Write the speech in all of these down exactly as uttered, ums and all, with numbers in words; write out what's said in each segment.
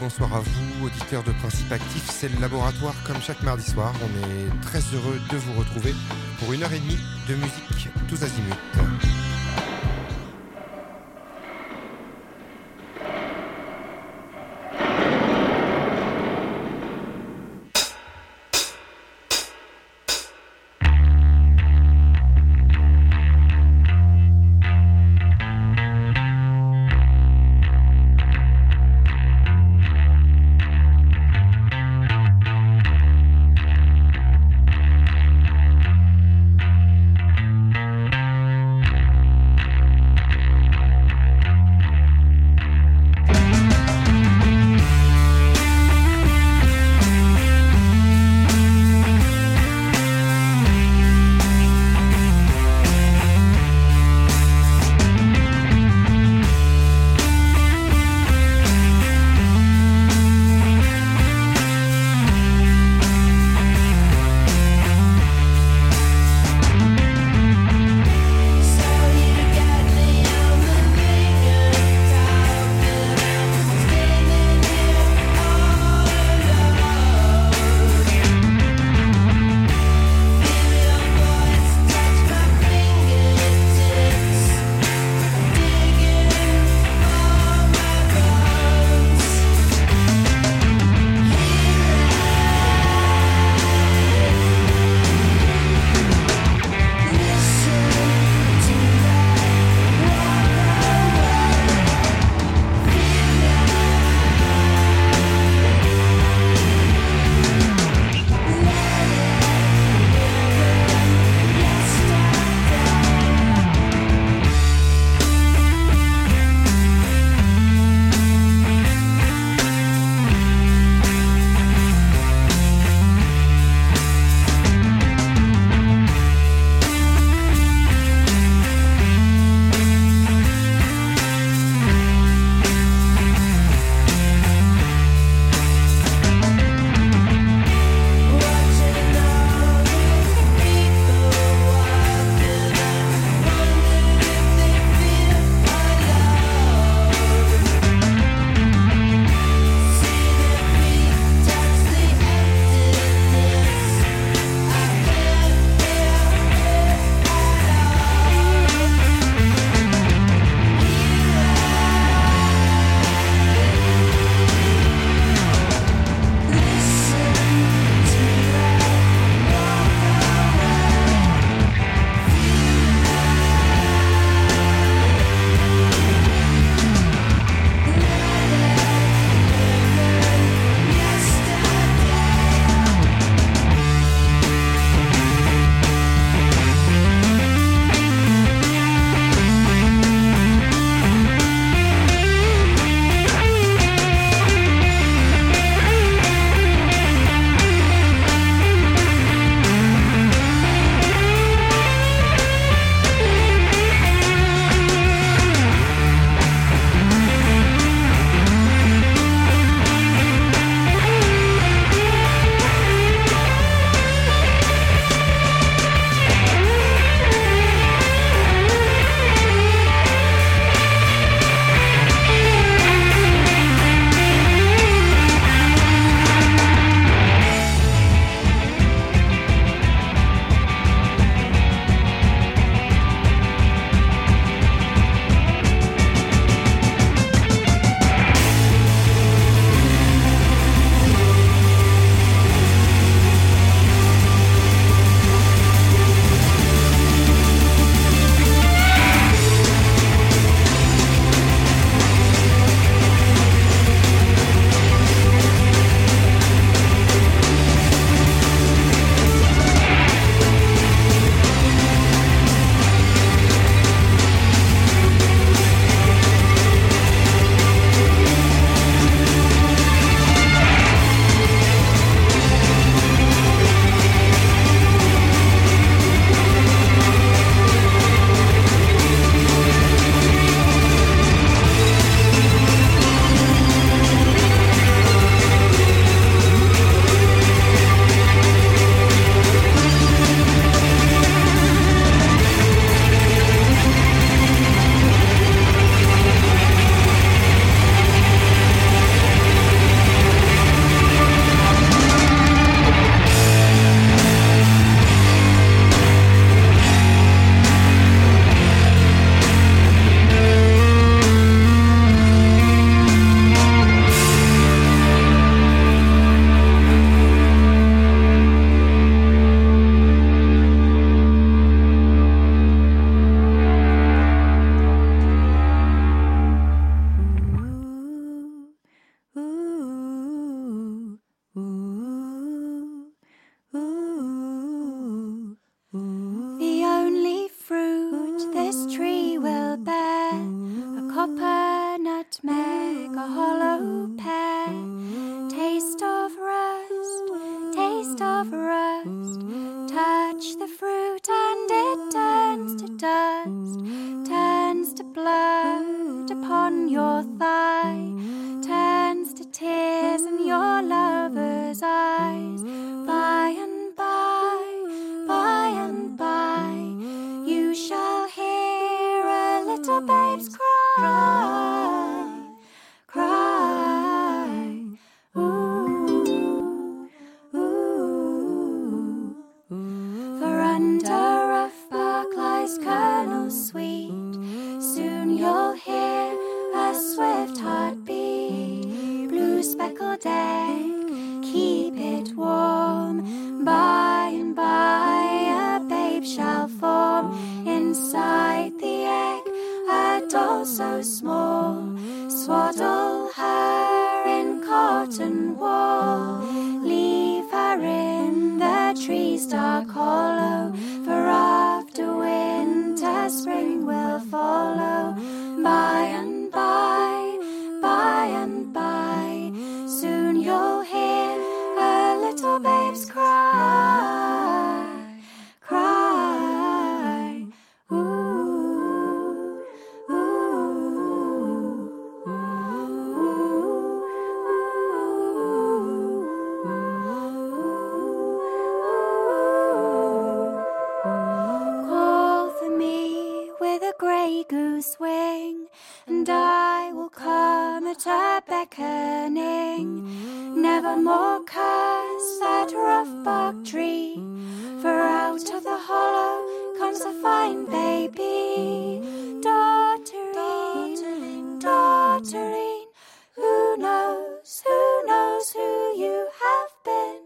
bonsoir à vous, auditeurs de Principe Actif. C'est le laboratoire comme chaque mardi soir. On est très heureux de vous retrouver pour une heure et demie de musique tous azimuts. dust turns to blood upon your thigh, turns to tears in your lover's eyes. By and by, by and by, you shall hear a little babe's cry, cry. Ooh, ooh, ooh. For under rough bark lies kernel sweet. Soon you'll hear a swift heartbeat. Blue speckled egg, keep it warm. By and by a babe shall form. Inside the egg a doll so small. Swaddle her in cotton wool. Leave her in the tree's dark hollow. For after winter spring will follow. By and by, by and by, soon you'll hear a little babe's cry, cry. Ooh, ooh, ooh, ooh. Call for me with a grey goose wing, and I will come at her beckoning. Never more curse that rough bark tree, for out of the hollow comes a fine baby. Daughterine, daughterine, who knows, who knows who you have been.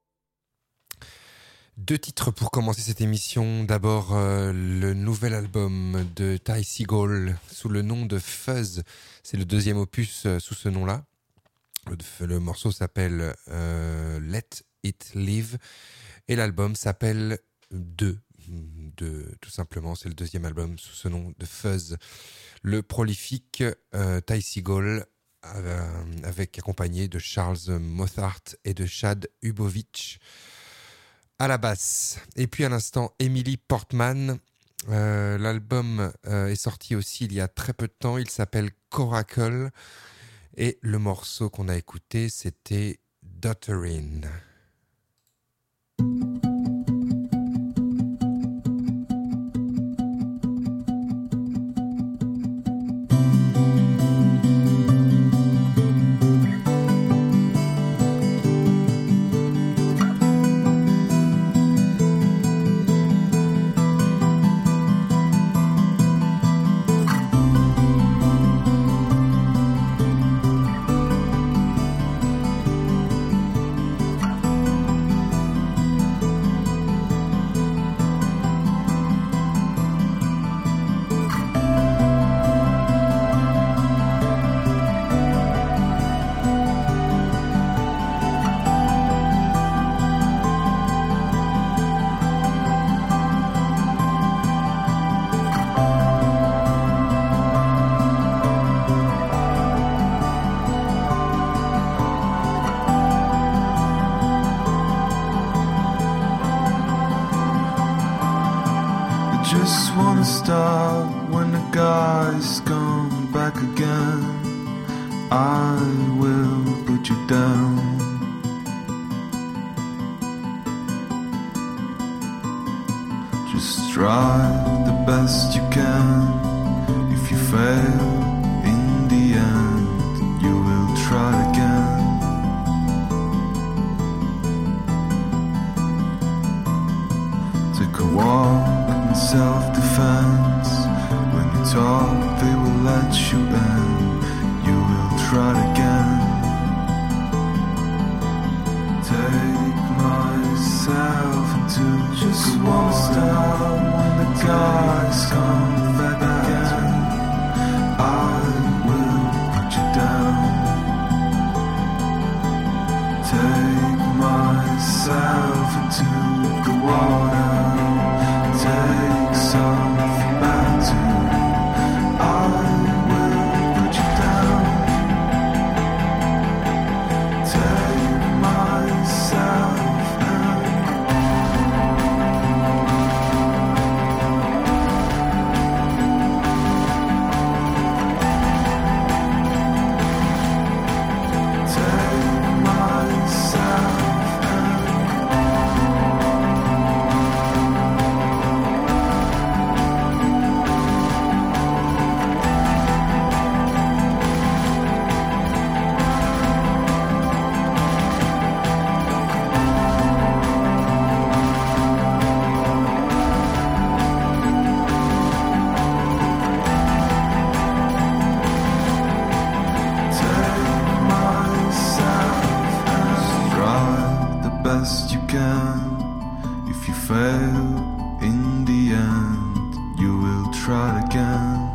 Deux titres pour commencer cette émission. D'abord, euh, le nouvel album de Ty Segall sous le nom de Fuzz. C'est le deuxième opus euh, sous ce nom-là. Le, le morceau s'appelle euh, Let It Live et l'album s'appelle Deux. De, tout simplement, c'est le deuxième album sous ce nom de Fuzz. Le prolifique euh, Ty Segall euh, avec accompagné de Charles Mothart et de Chad Hubovitch à la basse. Et puis à l'instant, Emily Portman. Euh, l'album euh, est sorti aussi il y a très peu de temps. Il s'appelle Coracle. Et le morceau qu'on a écouté, c'était Daughterine. Just wanna stop when the guys come back again. I will put you down. Just try the best you can. If you fail in the end, you will try again. Take a walk in self-defense. When you talk, they will let you in. You will try again. Take myself into just one step when the guys come back again. I will put you down. Take myself into the water. Take something back to. I will put you down. Take myself and try it again.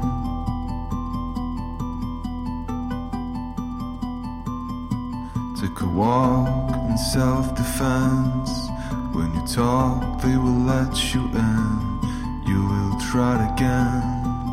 Take a walk in self-defense. When you talk, they will let you in. You will try it again.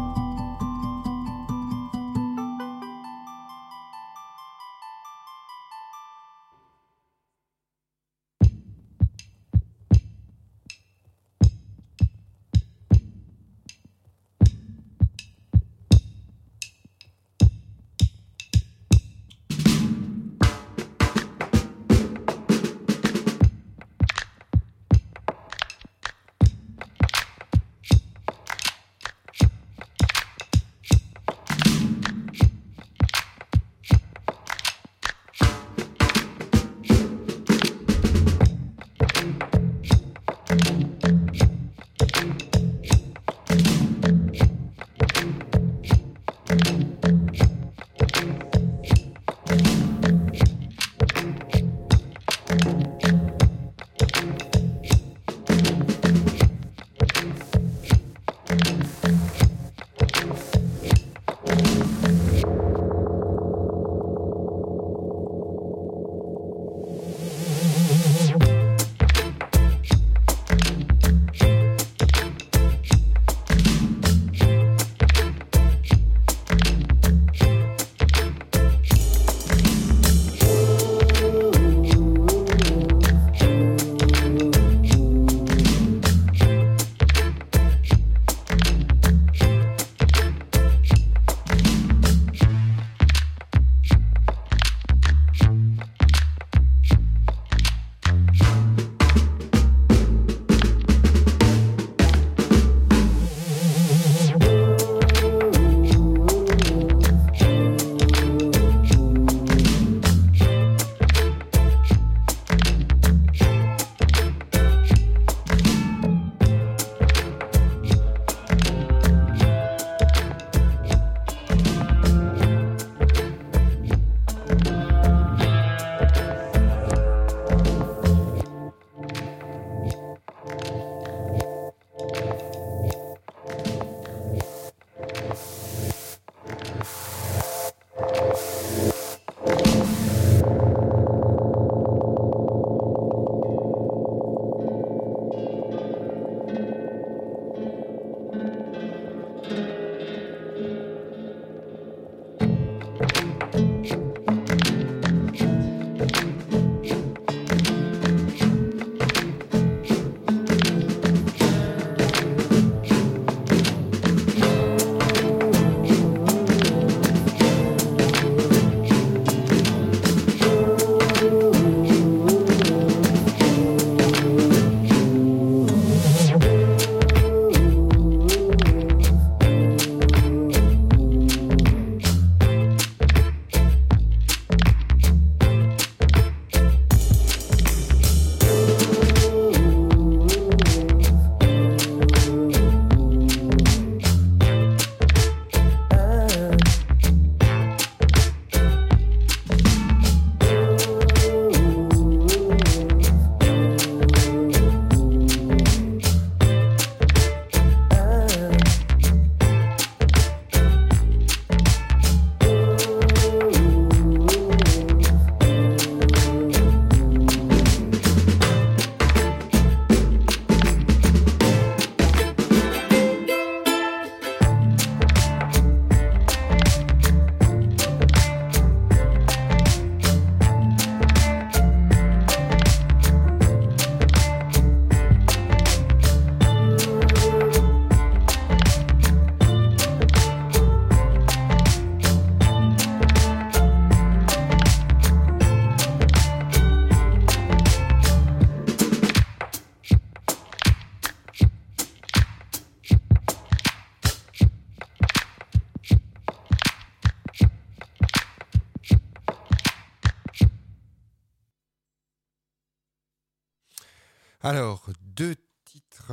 Alors, deux titres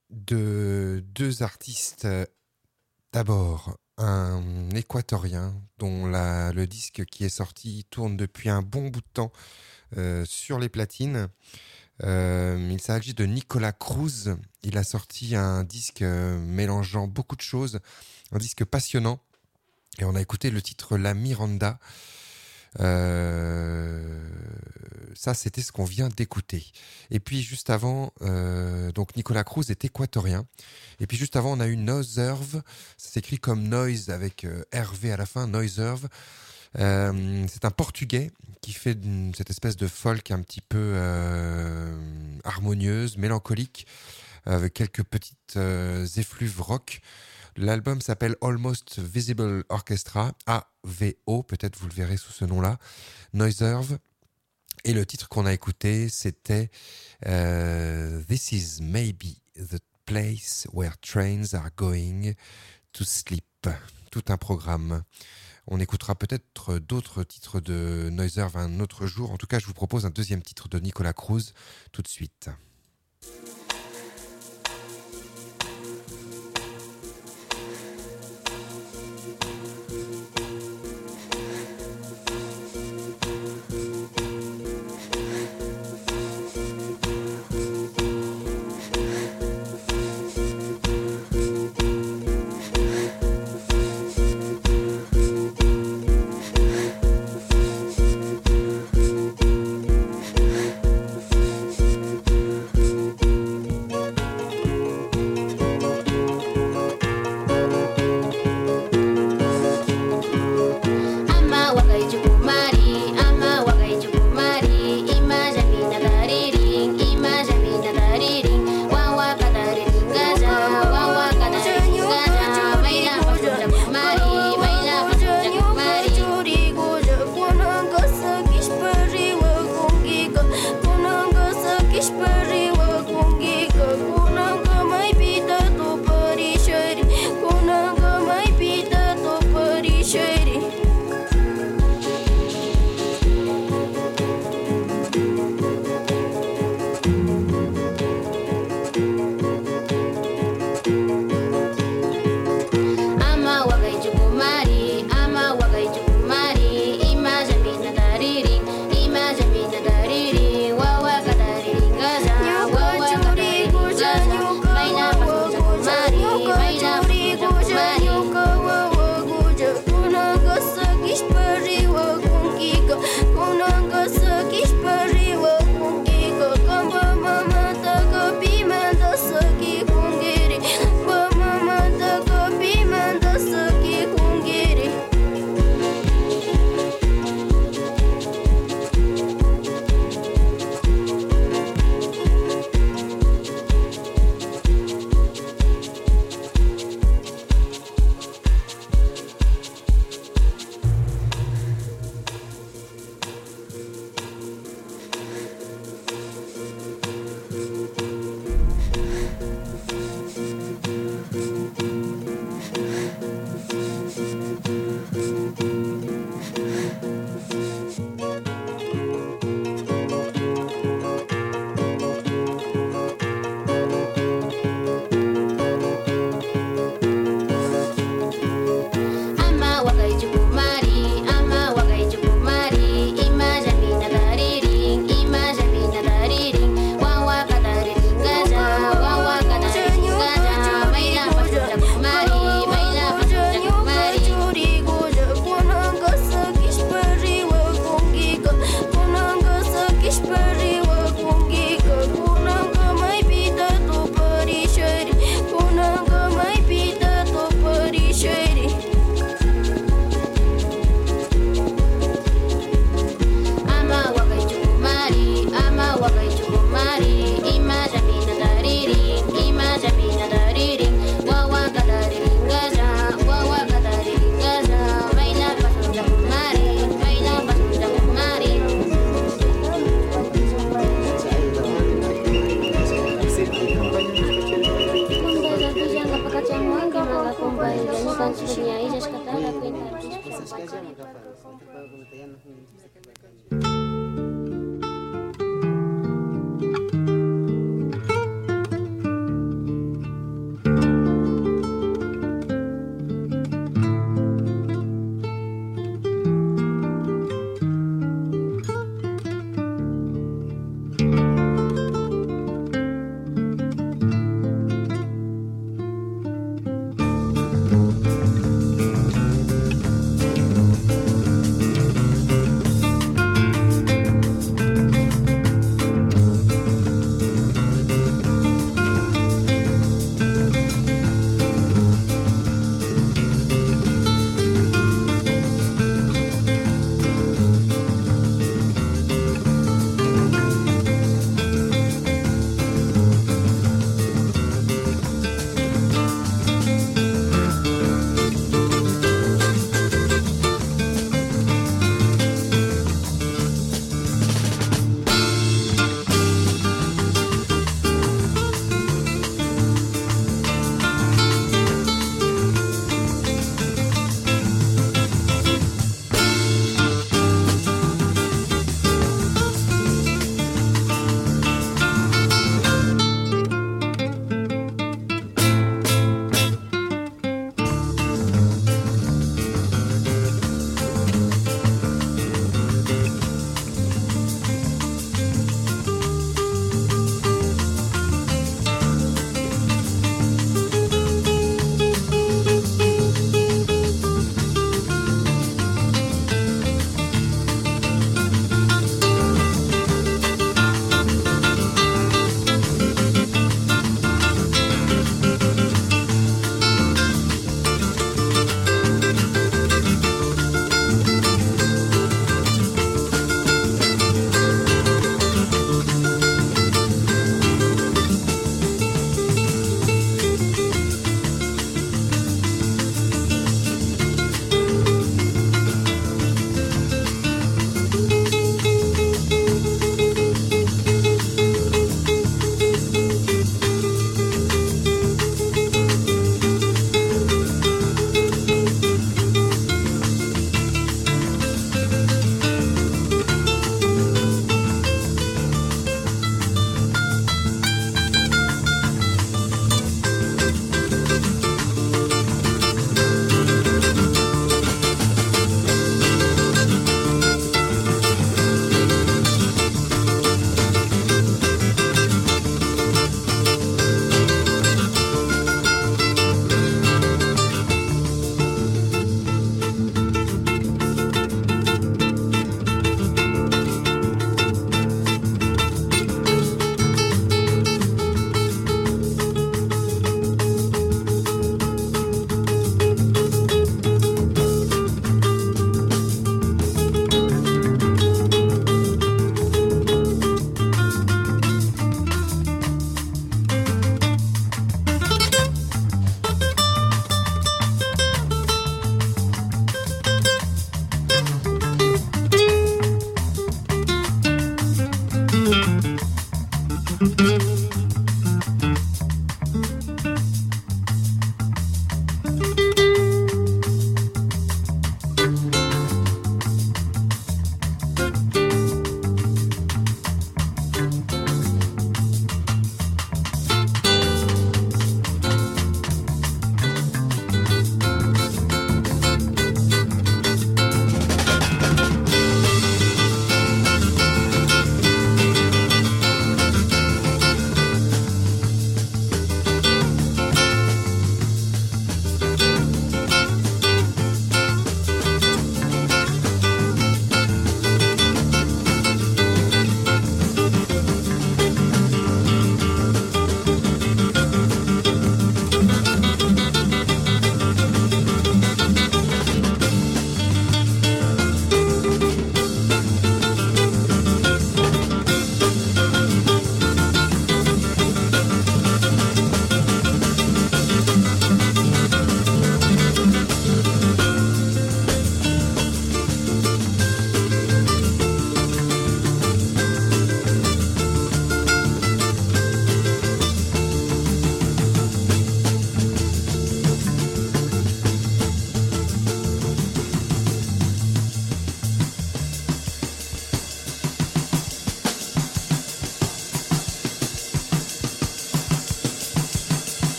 de deux artistes. D'abord, un équatorien dont la, le disque qui est sorti tourne depuis un bon bout de temps euh, sur les platines. Euh, il s'agit de Nicolas Cruz. Il a sorti un disque euh, mélangeant beaucoup de choses, un disque passionnant. Et on a écouté le titre La Miranda. Euh, ça, c'était ce qu'on vient d'écouter. Et puis juste avant, euh, donc Nicolas Cruz est équatorien. Et puis juste avant, on a eu Noiserve. Ça s'écrit comme noise avec euh, R V à la fin, Noiserve. Euh, c'est un Portugais qui fait une, cette espèce de folk un petit peu euh, harmonieuse, mélancolique, avec quelques petites euh, effluves rock. L'album s'appelle Almost Visible Orchestra, A V O, peut-être vous le verrez sous ce nom-là, Noiserve. Et le titre qu'on a écouté, c'était euh, This is maybe the place where trains are going to sleep. Tout un programme. On écoutera peut-être d'autres titres de Noiserve un autre jour. En tout cas, je vous propose un deuxième titre de Nicolas Cruz tout de suite.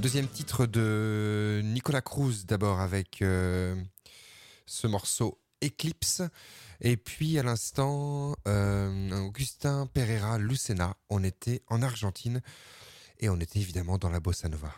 deuxième titre de Nicolas Cruz d'abord avec euh, ce morceau Eclipse. Et puis à l'instant, euh, Augustin Pereira Lucena. On était en Argentine et on était évidemment dans la bossa nova.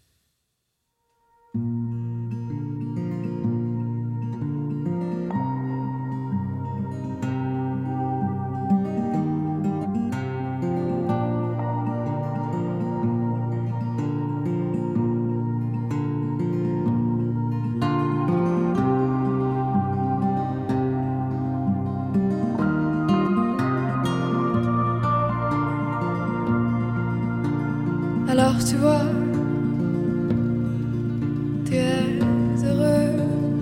Alors tu vois, tu es heureux,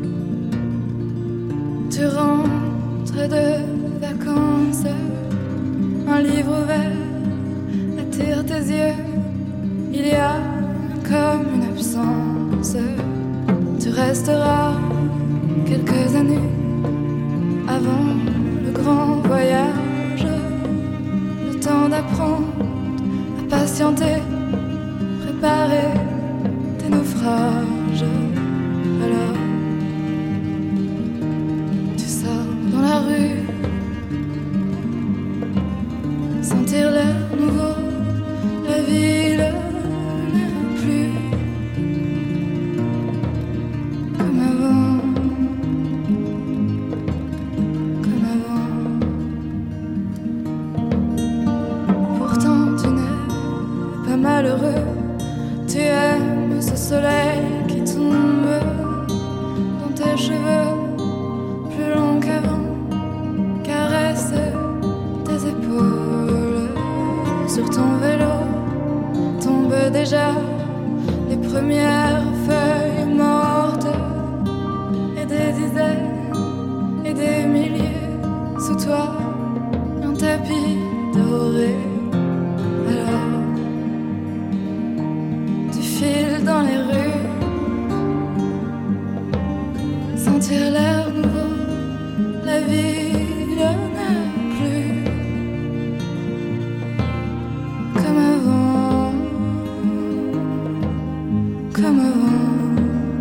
tu rentres de vacances, un livre ouvert attire tes yeux, il y a comme une absence, tu resteras quelques années avant le grand voyage, le temps d'apprendre à patienter, préparer tes naufrages. Alors tu sors dans la rue, sentir l'air nouveau, la ville n'est plus comme avant, comme avant. Pourtant tu n'es pas malheureux. Tu aimes ce soleil qui tombe dans tes cheveux, plus longs qu'avant, caresse tes épaules. Sur ton vélo tombent déjà les premières feuilles mortes, et des dizaines et des milliers sous toi, un tapis doré. Alors dans les rues, sentir l'air nouveau, la ville n'est plus comme avant, comme avant.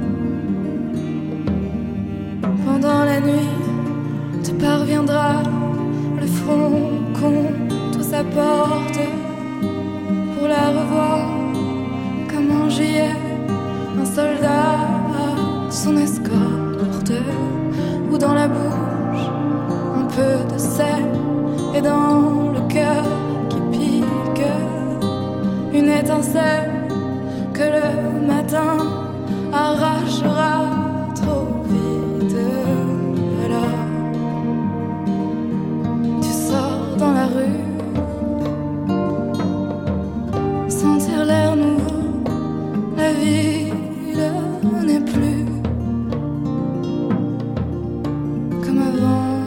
Pendant la nuit, tu parviendras le front contre sa porte pour la revoir. Comme en juillet, un soldat a son escorte, ou dans la bouche, un peu de sel, et dans le cœur qui pique, une étincelle que le matin arrachera trop vite. Alors, tu sors dans la rue, sentir l'air nouveau. La ville n'est plus comme avant,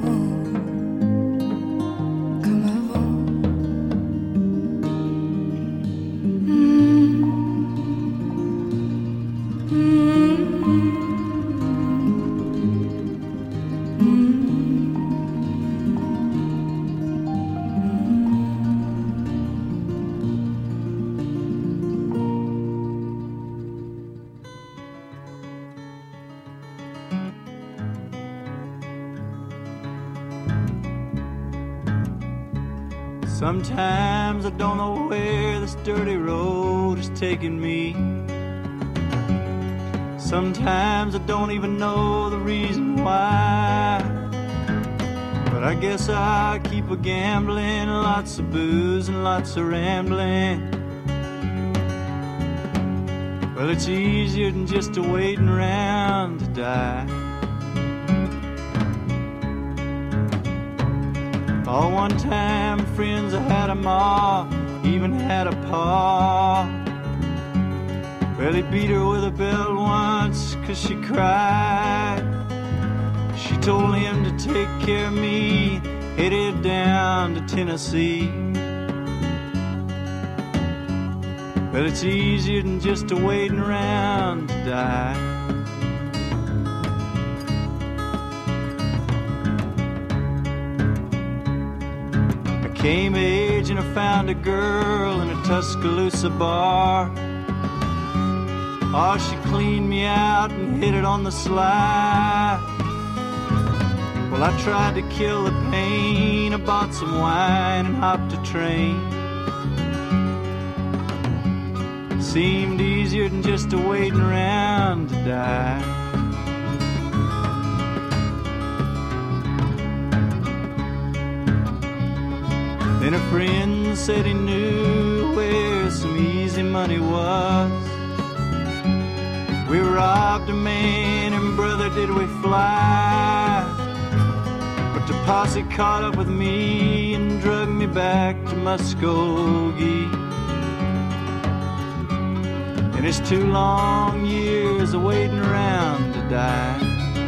comme avant. Mmh. Mmh. Mmh. Sometimes I don't know where this dirty road is taking me. Sometimes I don't even know the reason why. But I guess I keep a gambling, lots of booze and lots of rambling. Well, it's easier than just a waiting around to die. All one time friends, I had a ma, even had a pa. Well, he beat her with a belt once 'cause she cried. She told him to take care of me, headed down to Tennessee. Well, it's easier than just a waiting around to die. Came of age and I found a girl in a Tuscaloosa bar. Oh, she cleaned me out and hit it on the sly. Well, I tried to kill the pain. I bought some wine and hopped a train. Seemed easier than just a waiting around to die. Then a friend said he knew where some easy money was. We robbed a man and brother did we fly. But the posse caught up with me and drug me back to Muskogee. And it's two long years of waiting around to die.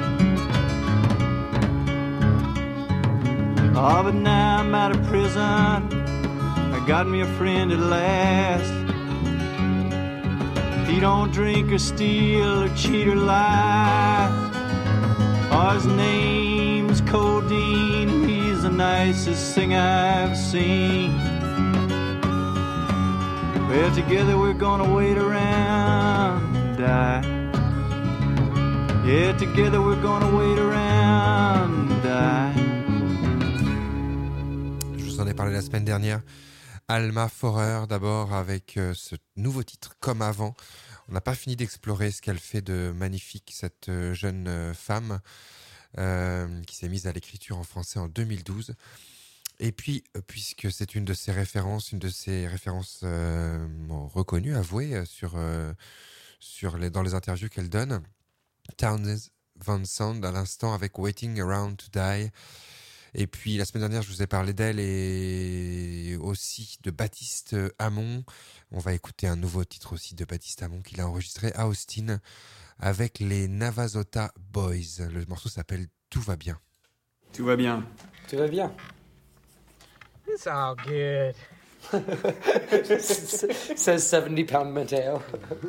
Oh, but now I'm out of prison, I got me a friend at last. He don't drink or steal or cheat or lie. Oh, his name's Codeine, and he's the nicest thing I've seen. Well, together we're gonna wait around and die. Yeah, together we're gonna wait around and die. Je vous en ai parlé la semaine dernière. Alma Forer d'abord avec euh, ce nouveau titre Comme avant. On n'a pas fini d'explorer ce qu'elle fait de magnifique, cette euh, jeune euh, femme euh, qui s'est mise à l'écriture en français en deux mille douze. Et puis, euh, puisque c'est une de ses références, une de ses références euh, bon, reconnues, avouées euh, sur, euh, sur les, dans les interviews qu'elle donne, Townes Van Zandt à l'instant avec Waiting Around to Die. Et puis la semaine dernière, je vous ai parlé d'elle et aussi de Baptiste Hamon. On va écouter un nouveau titre aussi de Baptiste Hamon qu'il a enregistré à Austin avec les Navasota Boys. Le morceau s'appelle Tout va bien. Tout va bien. Tout va bien. It's all good. Says seventy pound Mateo.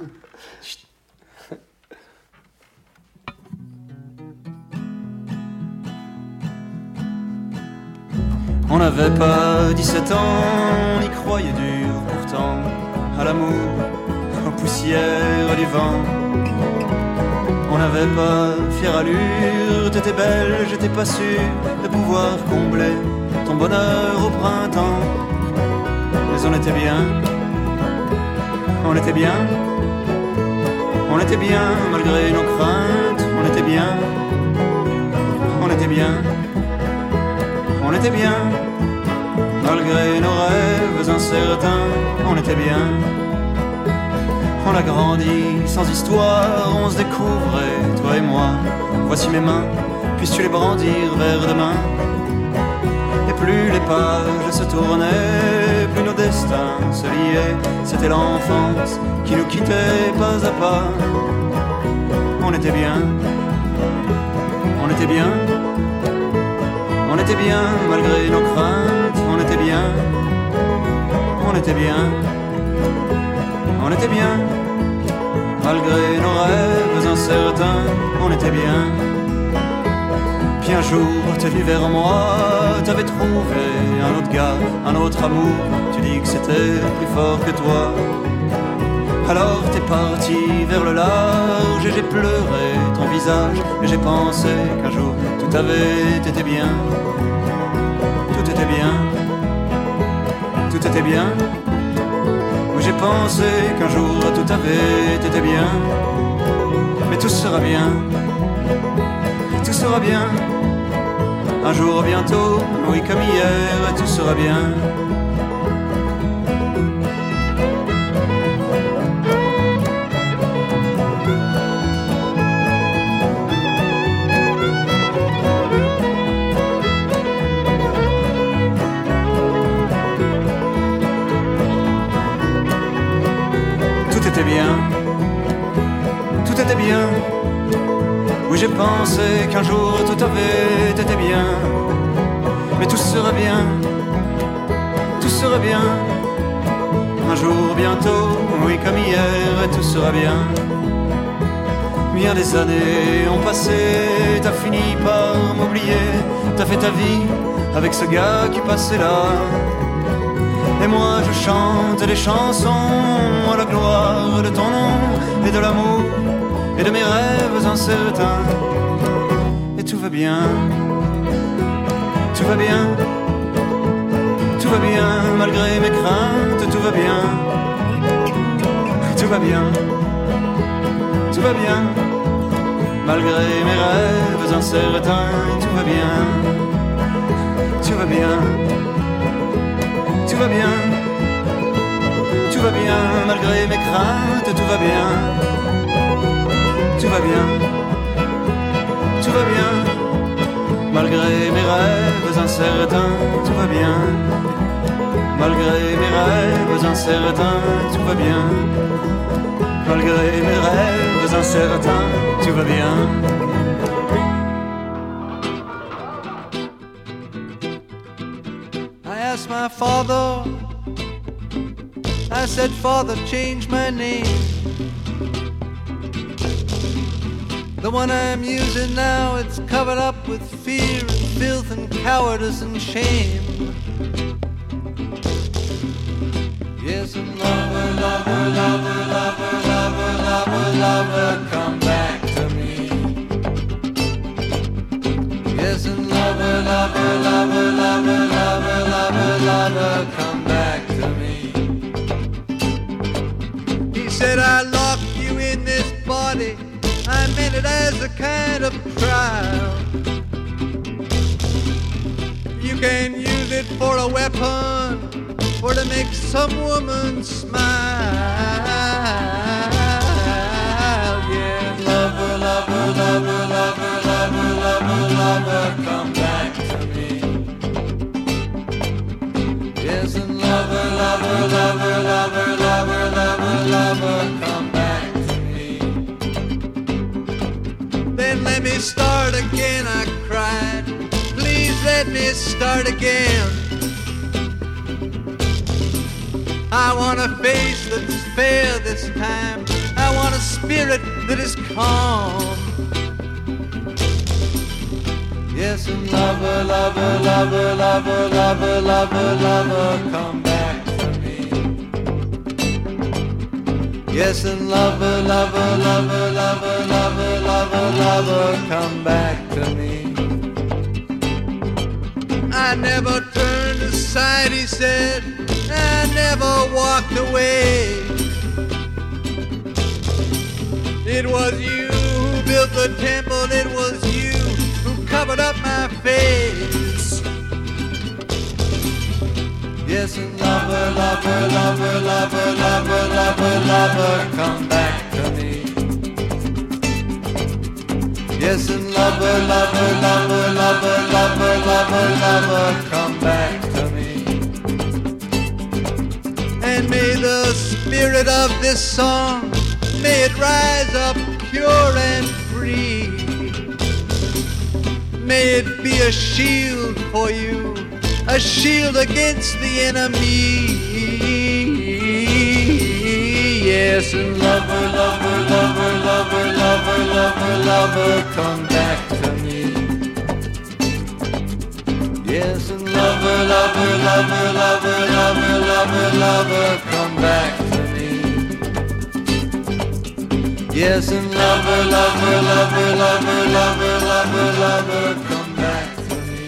On n'avait pas dix-sept ans, on y croyait dur pourtant, à l'amour, aux poussières du vent. On n'avait pas fière allure, t'étais belle, j'étais pas sûr de pouvoir combler ton bonheur au printemps. Mais on était bien, on était bien, on était bien malgré nos craintes, on était bien, on était bien. On était bien, malgré nos rêves incertains, on était bien. On a grandi sans histoire, on se découvrait, toi et moi. Voici mes mains, puisses-tu les brandir vers demain. Et plus les pages se tournaient, plus nos destins se liaient. C'était l'enfance qui nous quittait pas à pas. On était bien, on était bien. On était bien, malgré nos craintes, on était bien, on était bien, on était bien, malgré nos rêves incertains, on était bien. Puis un jour, t'es venu vers moi, t'avais trouvé un autre gars, un autre amour, tu dis que c'était plus fort que toi. Alors t'es parti vers le large et j'ai pleuré ton visage. Et j'ai pensé qu'un jour tout avait été bien. Tout était bien, tout était bien. Oui, j'ai pensé qu'un jour tout avait été bien. Mais tout sera bien, tout sera bien. Un jour bientôt, oui comme hier, tout sera bien. Bien, tout était bien. Oui, j'ai pensé qu'un jour tout avait été bien. Mais tout sera bien, tout sera bien. Un jour bientôt, oui comme hier, tout sera bien. Bien des années ont passé, t'as fini par m'oublier. T'as fait ta vie avec ce gars qui passait là. Et moi je chante des chansons à la gloire de ton nom et de l'amour et de mes rêves incertains. Et tout va bien, tout va bien, tout va bien, malgré mes craintes, tout va bien, tout va bien, tout va bien, malgré mes rêves incertains, tout va bien, tout va bien, tout va bien, tout va bien, malgré mes craintes, tout va bien, tout va bien, tout va bien, malgré mes rêves incertains, tout va bien, malgré mes rêves incertains, tout va bien, malgré mes rêves incertains, tout va bien. I asked my father, I said, Father, change my name. The one I'm using now, it's covered up with fear and filth and cowardice and shame. Yes, and lover, lover, lover, lover, lover, lover, lover, come back to me. Yes, and lover, lover, lover, lover, lover, lover, lover, come back to me. He said, I locked you in this body, I meant it as a kind of trial. You can use it for a weapon or to make some woman smile. Yeah, lover, lover, lover, lover, lover, lover, lover, come back to me. Yes, and lover, lover, lover, lover, lover, lover, lover, come back to me. Then let me start again, I cried. Please let me start again. I want a face that's fair this time. I want a spirit that is calm. Yes, and lover, lover, lover, lover, lover, lover, lover, come back to me. Yes, and lover, lover, lover, lover, lover, lover, lover, come back to me. I never turned aside, he said, I never walked away. It was you who built the temple, it was you who covered up my face. Yes, and lover, lover, lover, lover, lover, lover, lover, come back to me. Yes, and lover, lover, lover, lover, lover, lover, lover, come back to me. And may the spirit of this song, may it rise up pure and free. May it be a shield for you, a shield against the enemy. Yes, and lover, lover, lover, lover, lover, lover, lover, come back to me. Yes, and lover, lover, lover, lover, lover, lover, lover, come back to me. Yes, and lover, lover, lover, lover, lover, lover, lover, come back to me.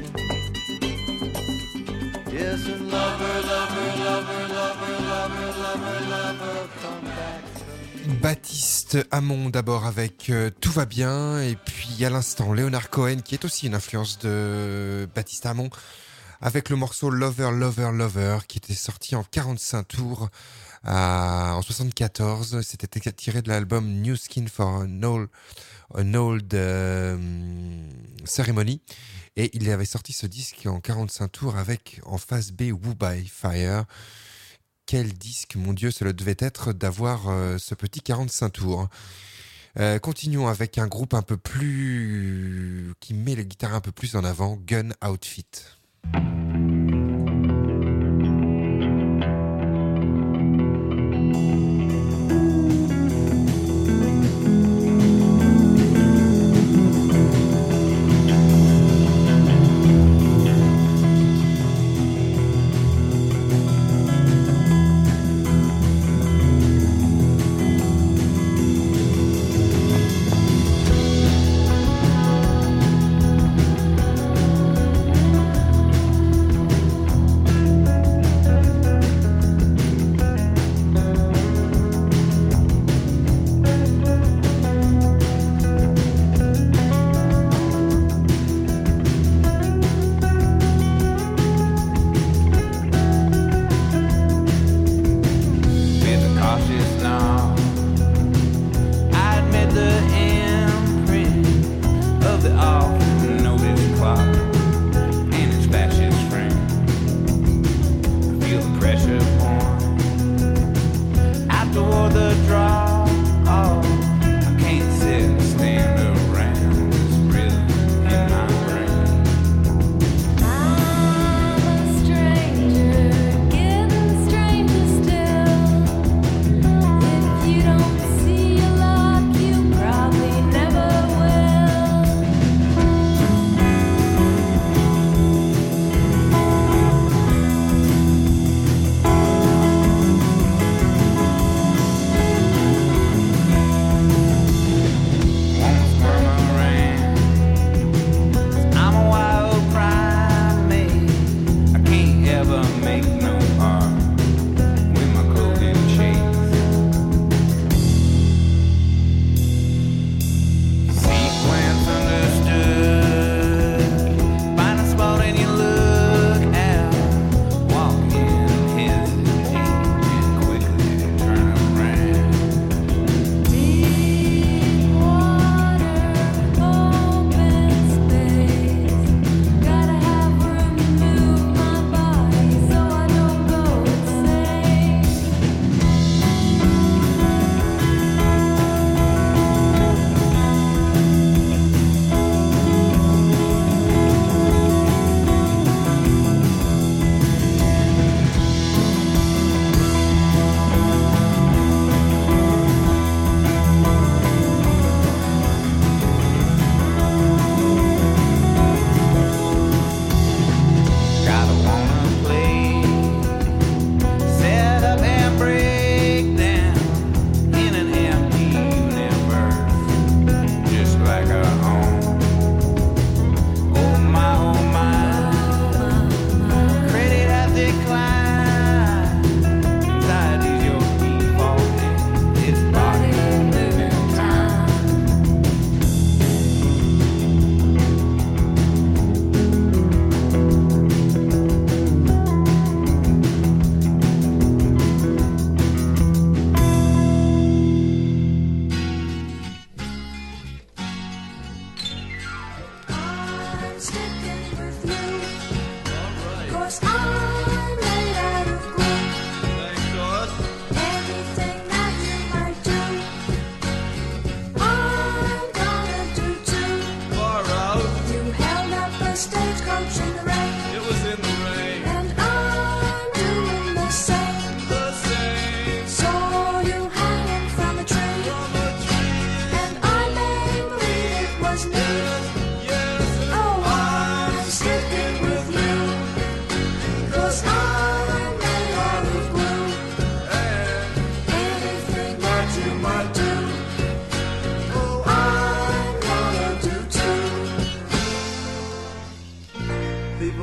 Yes, and lover, lover, lover, lover, lover, lover, lover, come back to me. Baptiste Hamon d'abord avec euh, Tout va bien, et puis à l'instant Leonard Cohen qui est aussi une influence de Baptiste Hamon avec le morceau Lover, Lover, Lover qui était sorti en quarante-cinq tours à, en soixante-quatorze. C'était tiré de l'album New Skin for an Old, an old euh, Ceremony, et il avait sorti ce disque en quarante-cinq tours avec en face B Woo by Fire. Quel disque, mon Dieu, cela devait être d'avoir euh, ce petit quarante-cinq tours. Euh, continuons avec un groupe un peu plus... qui met les guitares un peu plus en avant, Gun Outfit.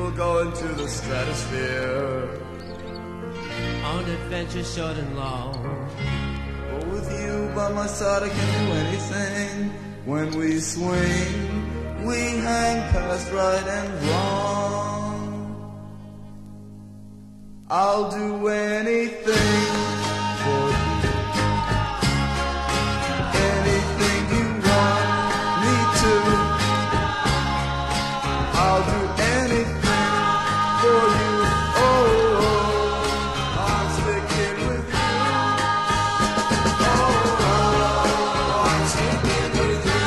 people go into the stratosphere. On adventures short and long. But with you by my side I can do anything. When we swing, we hang past right and wrong. I'll do anything for you. Anything you want me to. I'll do anything for you. Oh, oh, I'm sticking with you. Oh, oh, I'm sticking with you.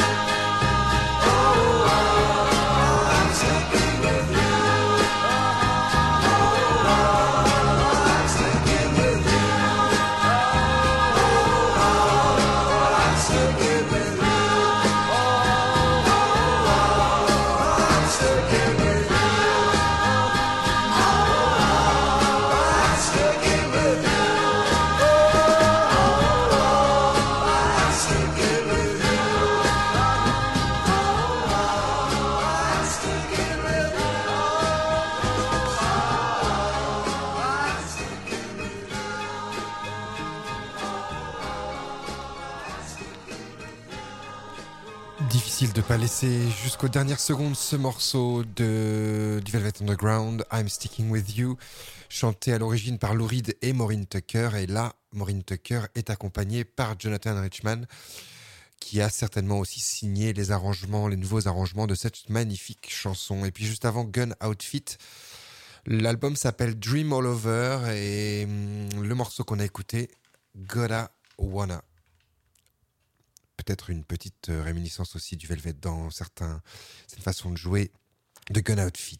Oh, oh, I'm sticking with you. Oh, oh, I'm sticking with you. Oh, oh, I'm sticking with you. Difficile de ne pas laisser jusqu'aux dernières secondes ce morceau de, du Velvet Underground, I'm Sticking With You, chanté à l'origine par Lou Reed et Maureen Tucker. Et là, Maureen Tucker est accompagnée par Jonathan Richman, qui a certainement aussi signé les arrangements, les nouveaux arrangements de cette magnifique chanson. Et puis juste avant, Gun Outfit. L'album s'appelle Dream All Over et hum, le morceau qu'on a écouté, Gotta Wanna. Peut-être une petite réminiscence aussi du Velvet dans certains, cette façon de jouer de Gun Outfit.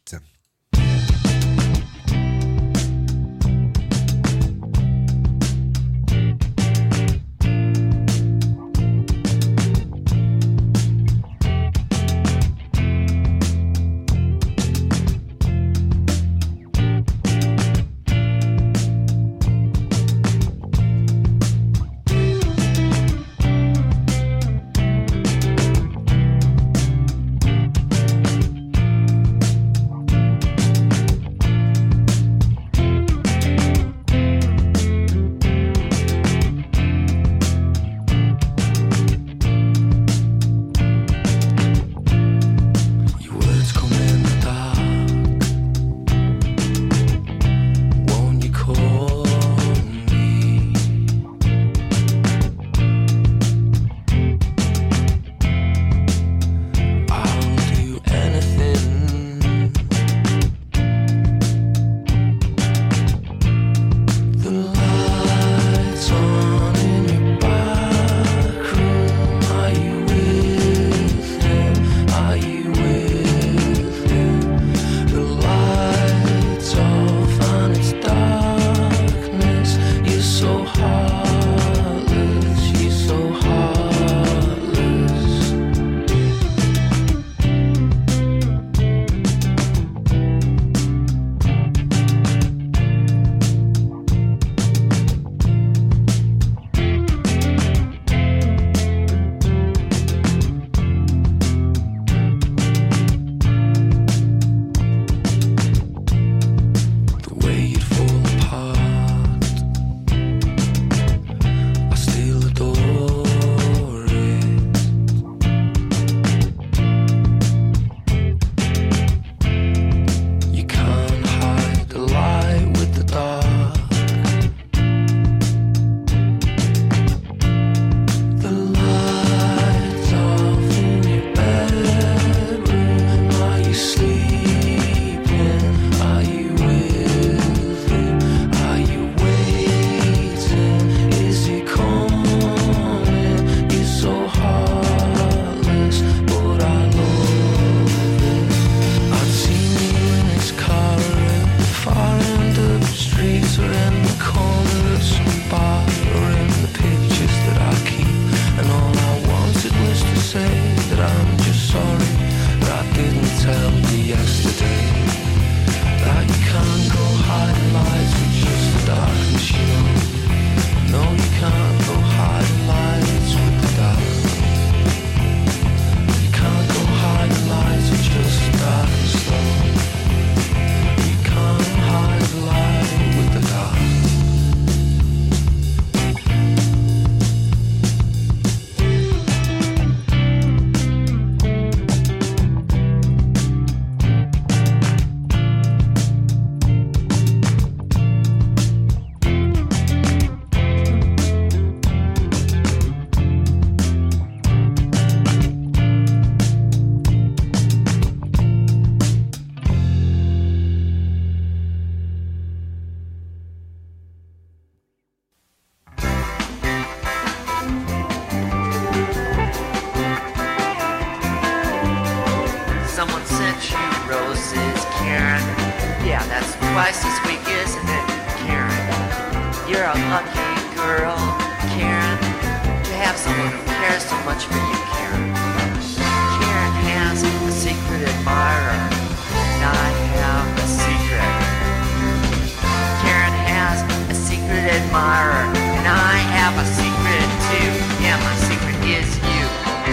someone sent you roses, Karen. Yeah, that's twice as weak, isn't it, Karen? You're a lucky girl, Karen, to have someone who cares so much for you, Karen. Karen has a secret admirer, and I have a secret. Karen has a secret admirer, and I have a secret too. Yeah, my secret is you.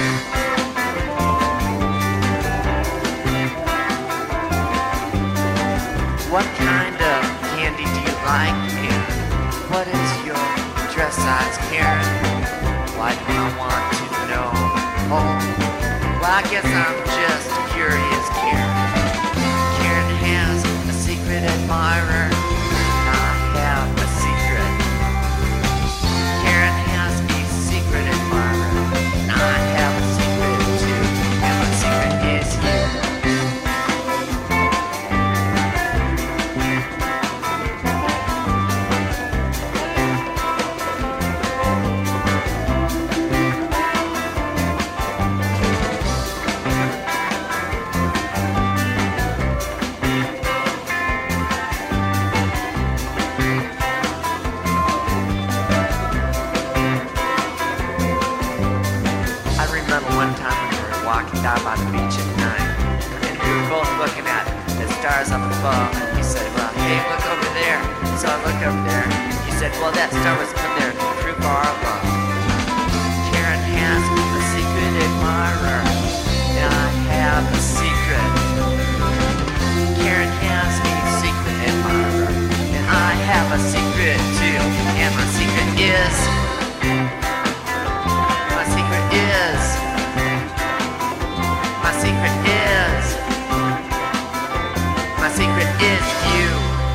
What kind of candy do you like, Karen? What is your dress size, Karen? Why do you want to know? Oh, well, I guess I'm just curious, Karen. Karen has a secret admirer, and I have a secret. Karen has a secret admirer, and I have a secret too, and my secret is you. Down by the beach at night, and we were both looking at the stars up above, and he said, well, hey, look over there. So I looked over there. He said, well, that star was up there to prove our love. Karen has a secret admirer, and I have a secret. Karen has a secret admirer, and I have a secret too, and my secret is my secret is My secret is, my secret is you.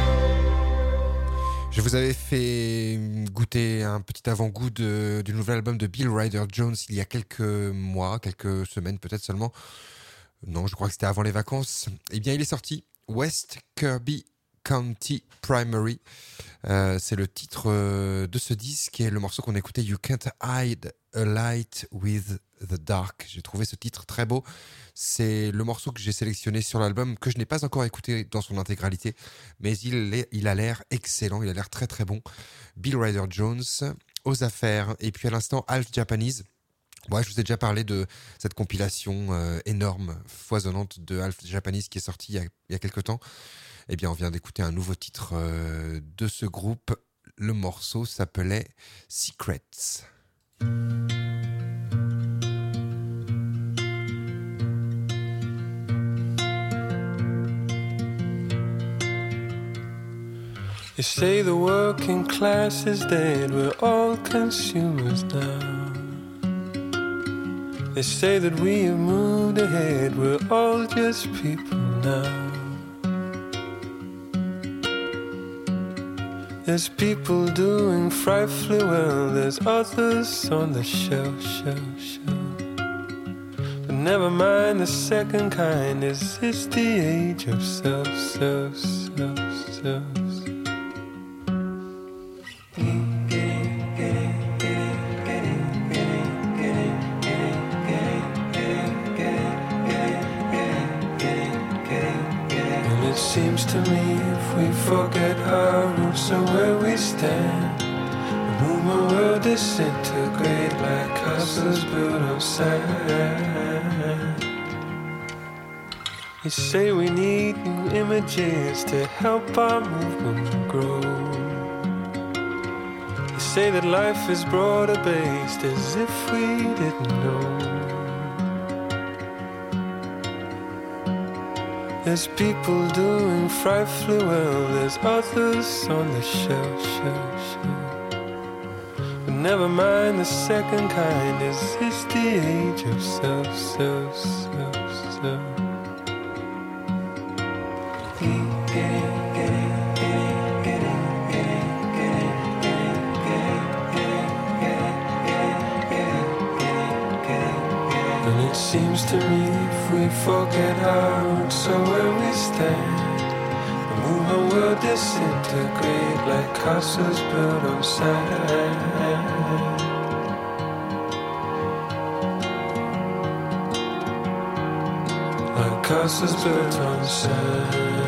Je vous avais fait goûter un petit avant-goût de, du nouvel album de Bill Ryder Jones il y a quelques mois, quelques semaines peut-être seulement. Non, je crois que c'était avant les vacances. Eh bien, il est sorti, West Kirby County Primary. Euh, c'est le titre de ce disque et le morceau qu'on écoutait, You Can't Hide a Light with the Dark. J'ai trouvé ce titre très beau. C'est le morceau que j'ai sélectionné sur l'album, que je n'ai pas encore écouté dans son intégralité, mais il, est, il a l'air excellent, il a l'air très très bon. Bill Ryder Jones, aux affaires, et puis à l'instant Half Japanese. Ouais, je vous ai déjà parlé de cette compilation euh, énorme, foisonnante de Half Japanese qui est sortie il y a, il y a quelques temps. Eh bien, on vient d'écouter un nouveau titre euh, de ce groupe. Le morceau s'appelait Secrets. You say the working class is dead, we're all consumers now. They say that we have moved ahead, we're all just people now. There's people doing frightfully well, there's others on the shelf, shelf, shelf. But never mind the second kind, is this the age of self, self, self, self? Seems to me if we forget our roots and where we stand, the movement will disintegrate like houses built on sand. You say we need new images to help our movement grow. You say that life is broader based as if we didn't know. There's people doing frightfully well, there's others on the shelf, shelf, shelf. But never mind the second kind, is this the age of self, self, self, self? And it seems to me if we forget our roots, so where we stand, the movement will disintegrate like houses built on sand. Like castles built on sand.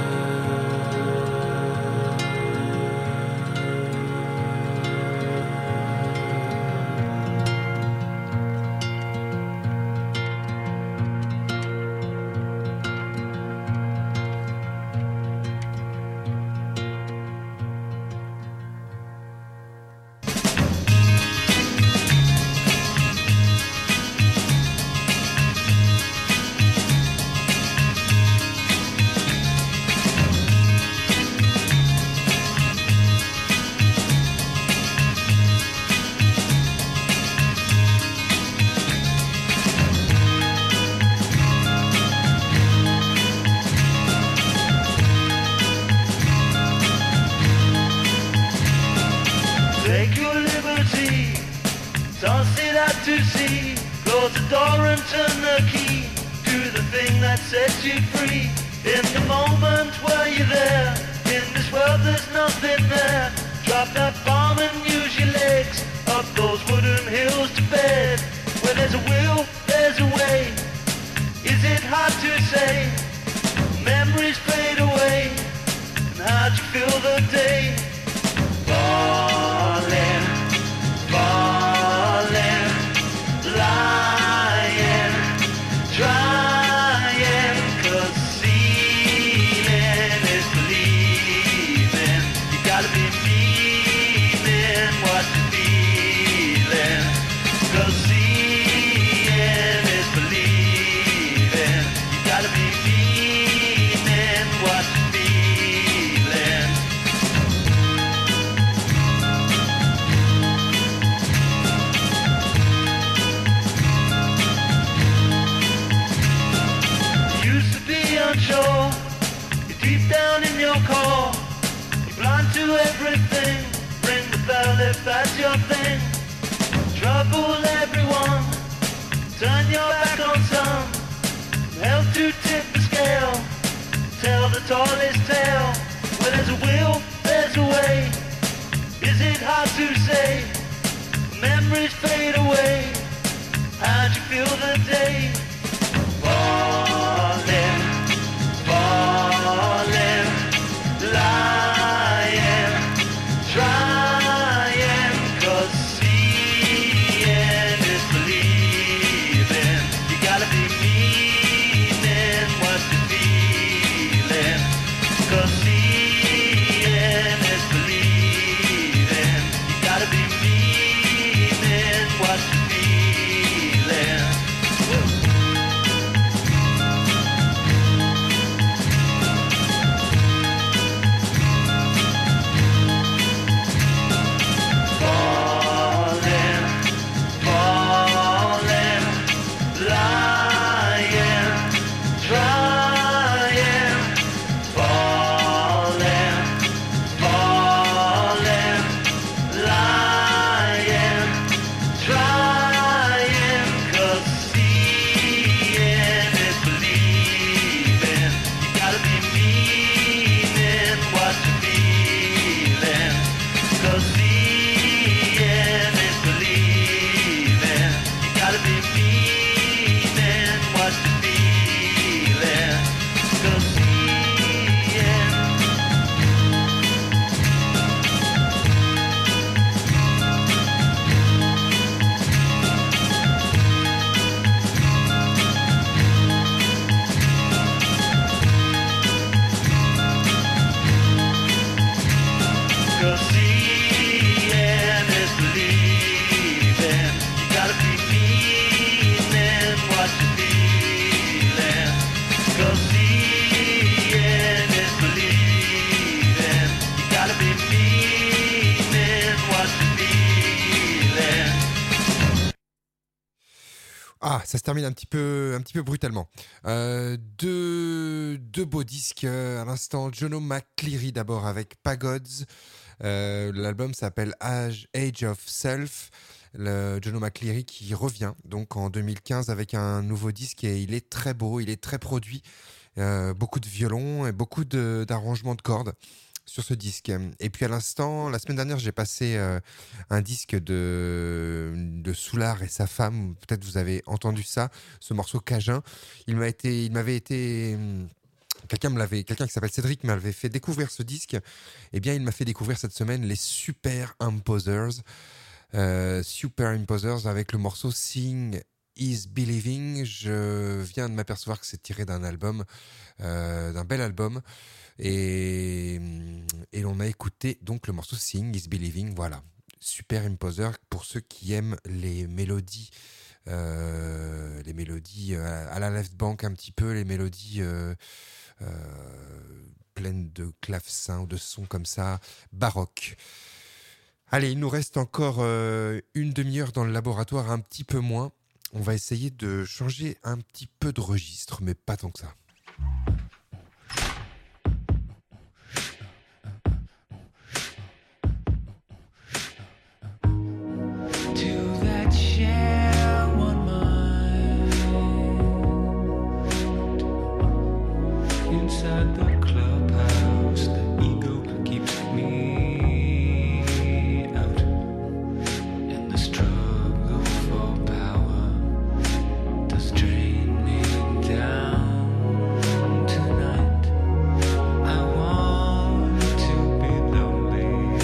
Take your liberty, toss it out to sea. Close the door and turn the key to the thing that sets you free. In the moment where you're there, in this world there's nothing there. Drop that bomb and use your legs up those wooden hills to bed. Where there's a will, there's a way. Is it hard to say? Memories fade away. And how'd you feel the day? Falling, falling, lying, trying, 'cause seeing is believing. You gotta be meaning what you're feeling, 'cause seeing is believing. You gotta be meaning what you're feeling. Used to be unsure, you're deep down in your core. You're blind to everything, ring the bell if that's your thing. Trouble everyone, turn your back on some. Help to tip the scale, tell the tallest tale. Where there's a will, there's a way. Is it hard to say? Memories fade away. How'd you feel the day? Falling, falling, lying, trying, 'cause seeing is believing. You gotta be meaning what you're feeling, 'cause seeing is believing. You gotta be meaning what you're feeling. Falling, falling, lying, trying, falling, falling, lying, trying, 'cause seeing is believing. You gotta be meaning what you're feeling, 'cause seeing is believing. You gotta be meaning what you're feeling, 'cause seeing. Cause seeing is believing. You gotta be meaning what you're feeling. Cause seeing is believing. You gotta be meaning what you're feeling. Ah, ça se termine un petit peu, un petit peu brutalement. Euh, deux, deux beaux disques euh, à l'instant. Jono McCleary d'abord avec Pagods. Euh, l'album s'appelle Age, Age of Self. Le Jono McCleary qui revient donc en deux mille quinze avec un nouveau disque et il est très beau, il est très produit. Euh, beaucoup de violons et beaucoup de, d'arrangements de cordes. sur ce disque. Et puis à l'instant, la semaine dernière, j'ai passé euh, un disque de, de Soulard et sa femme. Peut-être vous avez entendu ça, ce morceau Cajun. Il m'a été, il m'avait été... Quelqu'un me l'avait, quelqu'un qui s'appelle Cédric m'avait fait découvrir ce disque. Eh bien, il m'a fait découvrir cette semaine les Super Imposers. Euh, Super Imposers avec le morceau Seeing is Believing. Je viens de m'apercevoir que c'est tiré d'un album, euh, d'un bel album. Et, et l'on a écouté donc le morceau Seeing is Believing. Voilà. Super Imposer pour ceux qui aiment les mélodies. Euh, les mélodies euh, à la Left Bank un petit peu, les mélodies euh, euh, pleines de clavecins ou de sons comme ça, baroques. Allez, il nous reste encore euh, une demi-heure dans le laboratoire, un petit peu moins. On va essayer de changer un petit peu de registre, mais pas tant que ça. Inside the clubhouse, the ego keeps me out, and the struggle for power does drain me down tonight. I want to be lonely.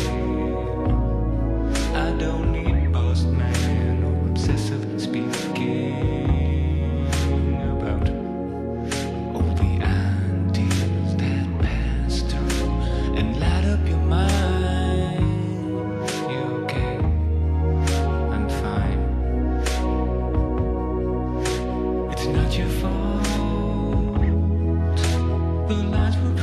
I don't need boss man or obsessive speaking about all the ideas that pass through and light up your mind. You're okay, I'm fine. It's not your fault. The lines were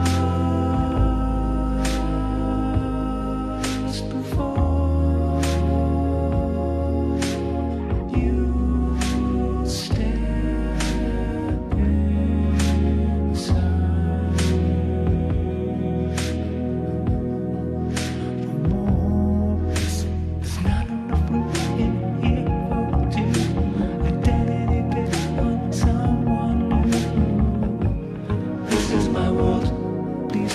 crossed before you step inside. Remorse, there's not enough room in here for two. Identity based on someone new. This is my world, please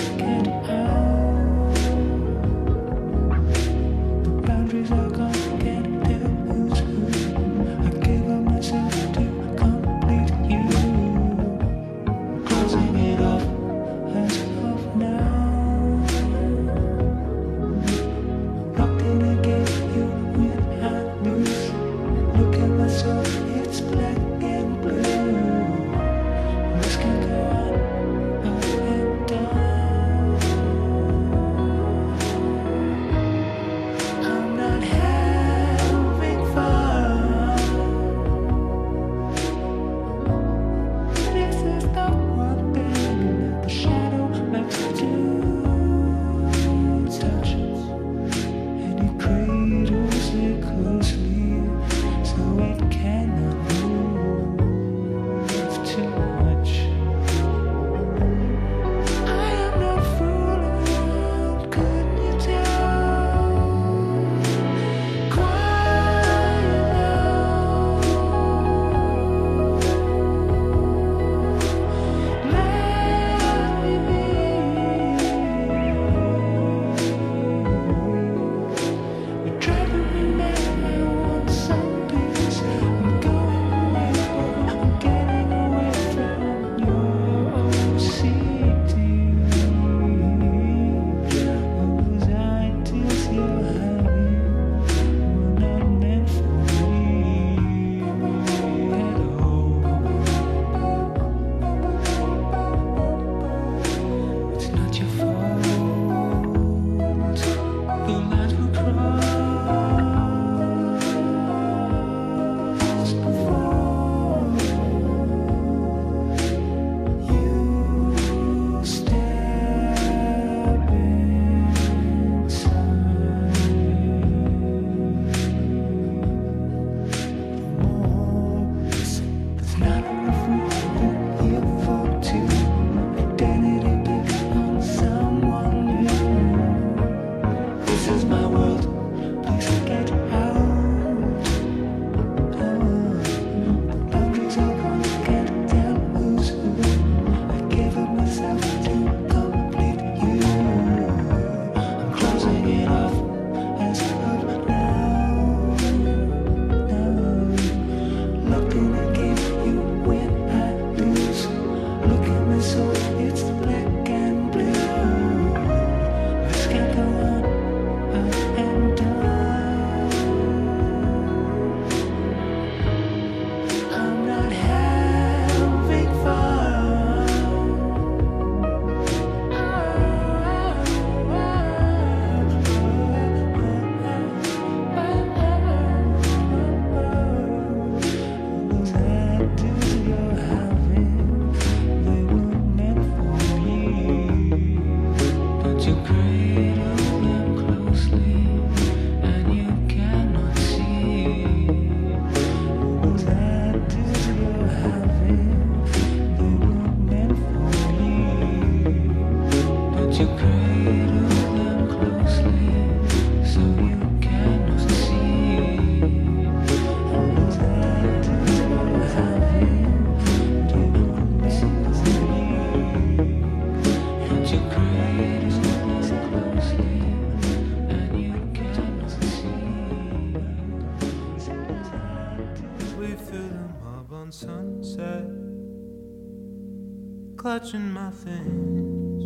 clutching my things.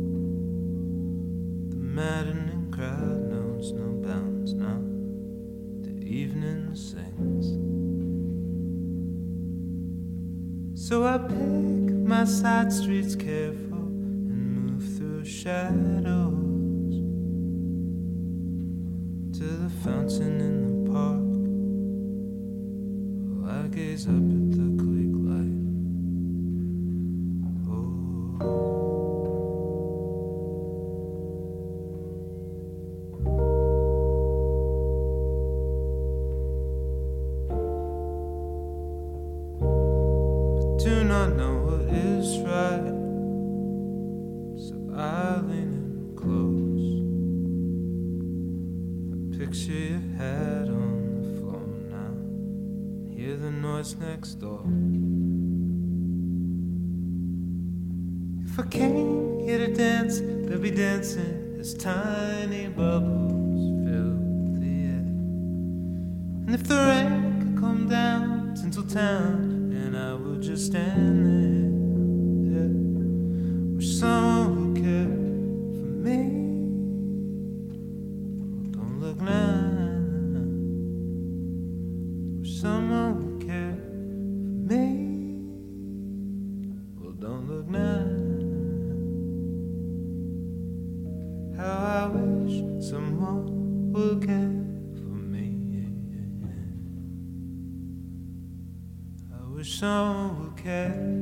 The maddening crowd knows no bounds now. The evening sings. So I pick my side streets careful and move through shadows to the fountain in the park. I gaze up at the click light. Oh. I do not know what is right, so I lean in close. I picture your head on the floor now. Hear the noise next door. If I came here to dance, they'll be dancing as tiny bubbles fill the air. And if the rain could come down Tinseltown, and I would just stand there, yeah. Wish someone would care for me. Don't look now. Someone would care for me. Well, don't look now. How I wish someone would care for me. I wish someone would care.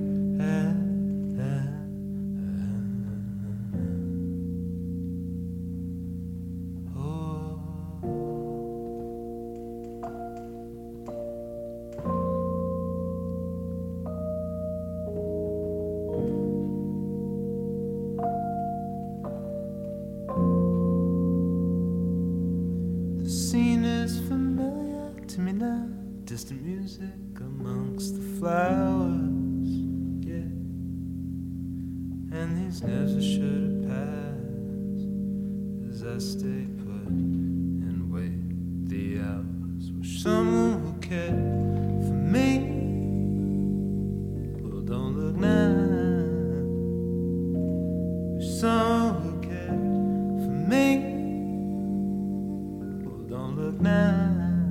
Distant music amongst the flowers, yeah. And these nerves are sure to pass as I stay put and wait the hours. Wish someone would care for me. Well, don't look now. Wish someone would care for me. Well, don't look now.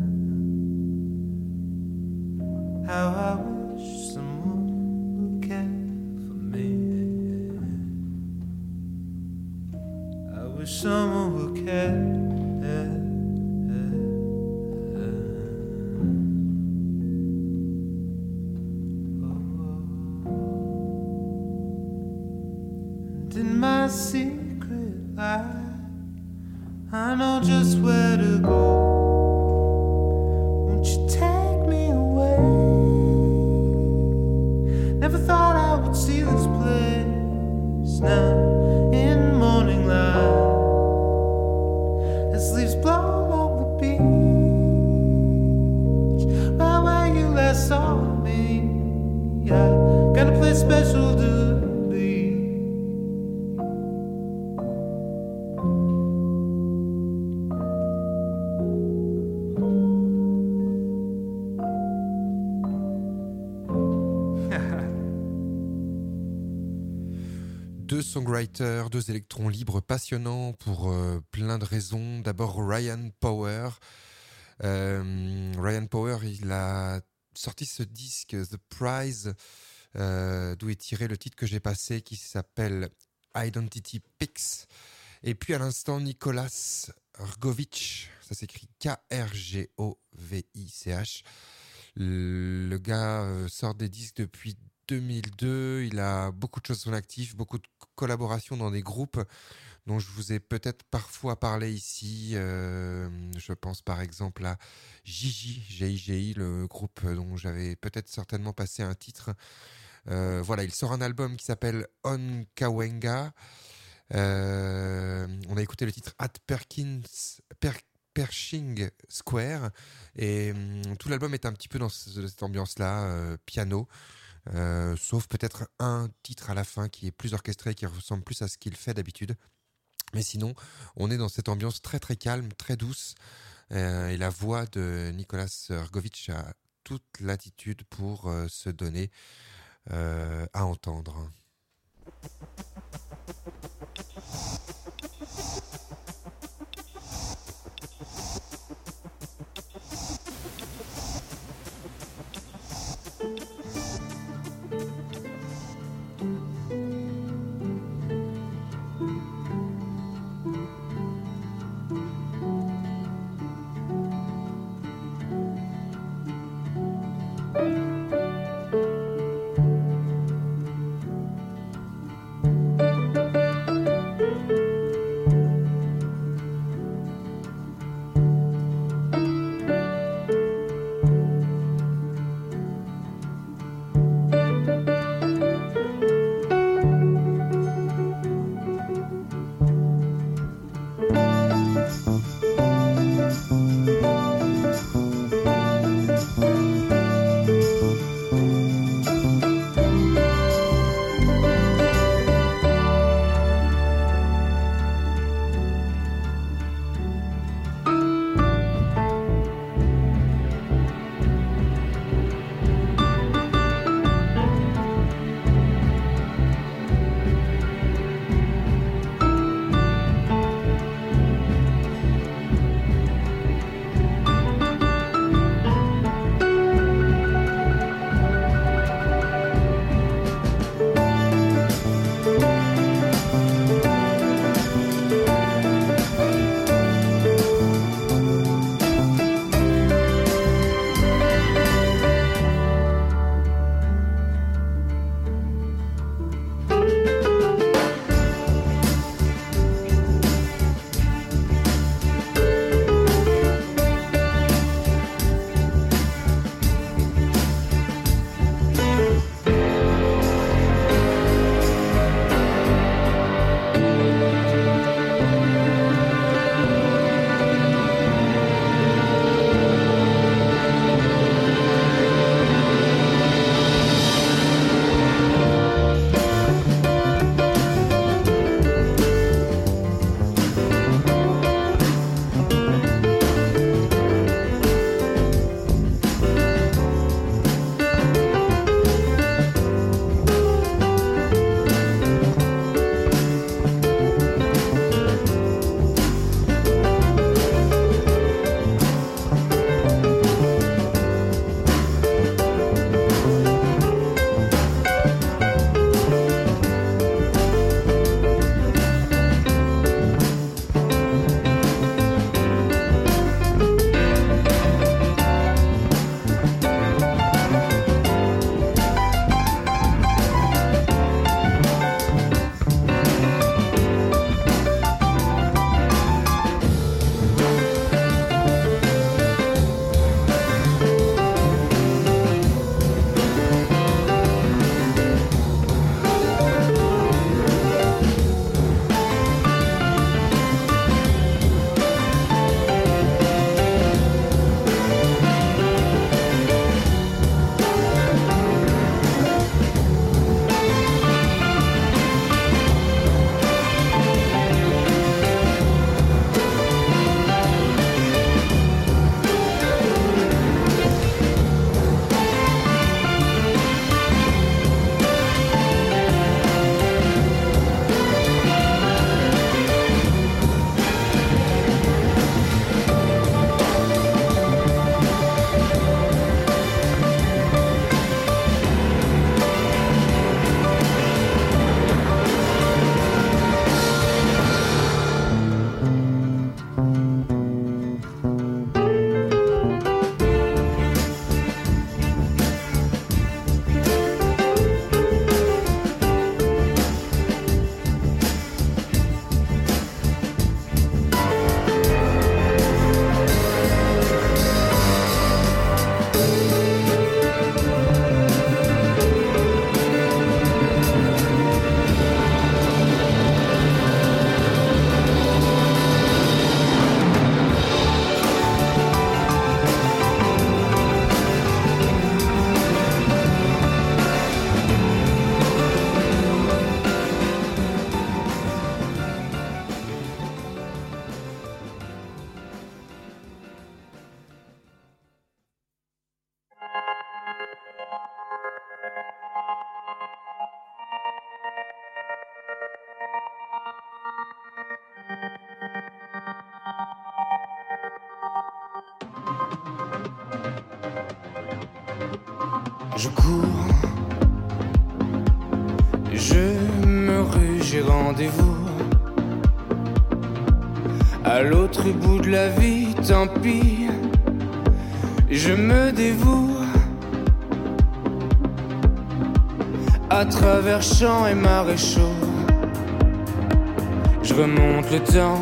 How I wish someone would care for me. I wish someone would care. And in my secret life, I know just where to go. Won't you take me away? Never thought I would see this place now in morning light as leaves blow along the beach, right where you last saw me. I got a place special to be. Deux songwriters, deux électrons libres passionnants pour euh, plein de raisons. D'abord Ryan Power. Euh, Ryan Power, il a sorti ce disque The Prize, euh, d'où est tiré le titre que j'ai passé qui s'appelle Identity Pics. Et puis à l'instant Nicolas Rgovic, ça s'écrit K R G O V I C H. Le, le gars euh, sort des disques depuis deux mille deux, il a beaucoup de choses à son actif, beaucoup de collaborations dans des groupes dont je vous ai peut-être parfois parlé ici. Euh, je pense par exemple à Gigi, G I G I, le groupe dont j'avais peut-être certainement passé un titre. Euh, voilà, il sort un album qui s'appelle On Kawenga. Euh, on a écouté le titre At Perkins, per, Pershing Square et hum, tout l'album est un petit peu dans ce, cette ambiance-là, euh, piano. Euh, sauf peut-être un titre à la fin qui est plus orchestré, qui ressemble plus à ce qu'il fait d'habitude. Mais sinon, on est dans cette ambiance très très calme, très douce. Euh, et la voix de Nicolas Rgovic a toute l'attitude pour euh, se donner euh, à entendre. je cours, je me rue, j'ai rendez-vous. À l'autre bout de la vie, tant pis, je me dévoue. À travers champs et maréchaux, je remonte le temps.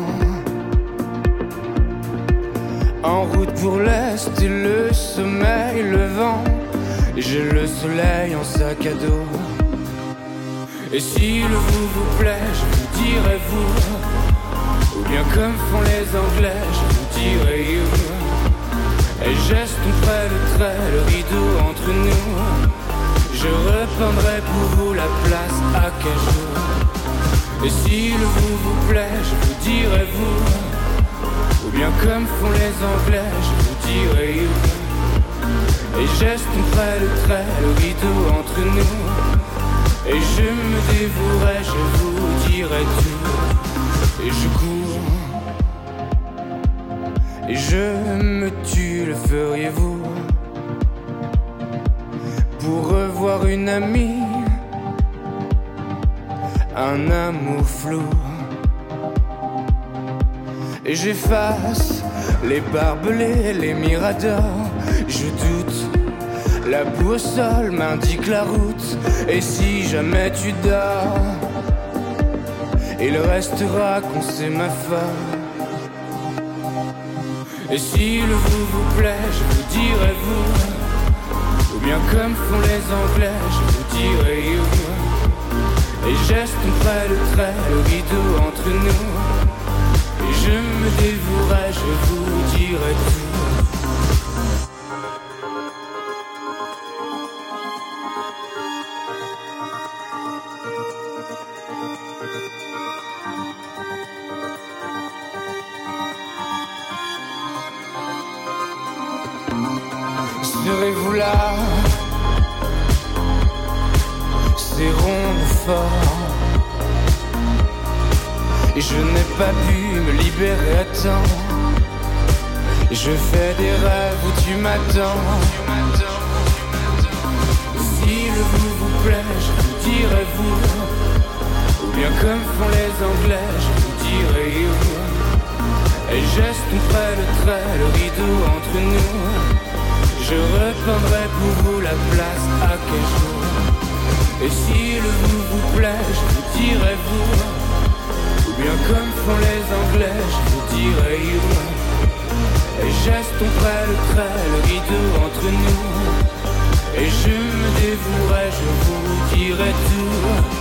En route pour l'est et le sommeil, le vent. J'ai le soleil en sac à dos. Et si le vous vous plaît, je vous dirai vous. Ou bien comme font les Anglais, je vous dirai you. Et j'estomperai le trait, le rideau entre nous. Je repeindrai pour vous la place à cajou. Et si le vous vous plaît, je vous dirai vous. Ou bien comme font les Anglais, je vous dirai you. Et j'estomperai le trait, le rideau entre nous. Et je me dévouerai, je vous dirai tout. Et je cours, et je me tue, le feriez-vous? Pour revoir une amie, un amour flou. Et j'efface les barbelés, les miradors. Je doute, la boussole m'indique la route. Et si jamais tu dors, il restera qu'on sémaphore. Et si le vous vous plaît, je vous dirai vous. Ou bien comme font les Anglais, je vous dirai you. Et j'estomperai le trait, le rideau entre nous. Et je me dévouerai, je vous dirai tout. Serez-vous là? Serrons-nous fort. Et je n'ai pas pu me libérer à temps. Je fais des rêves où tu m'attends. Si le vous vous plaît, je vous dirai vous. Ou bien comme font les Anglais, je vous dirai you. Et j'estomperai le trait, le rideau entre nous. Je repeindrai pour vous la place à quel jour. Et si le vous vous plaît, je vous dirai vous. Ou bien comme font les Anglais, je vous dirai you. Et j'estomperai le trait, le rideau entre nous. Et je me dévouerai, je vous dirai tout.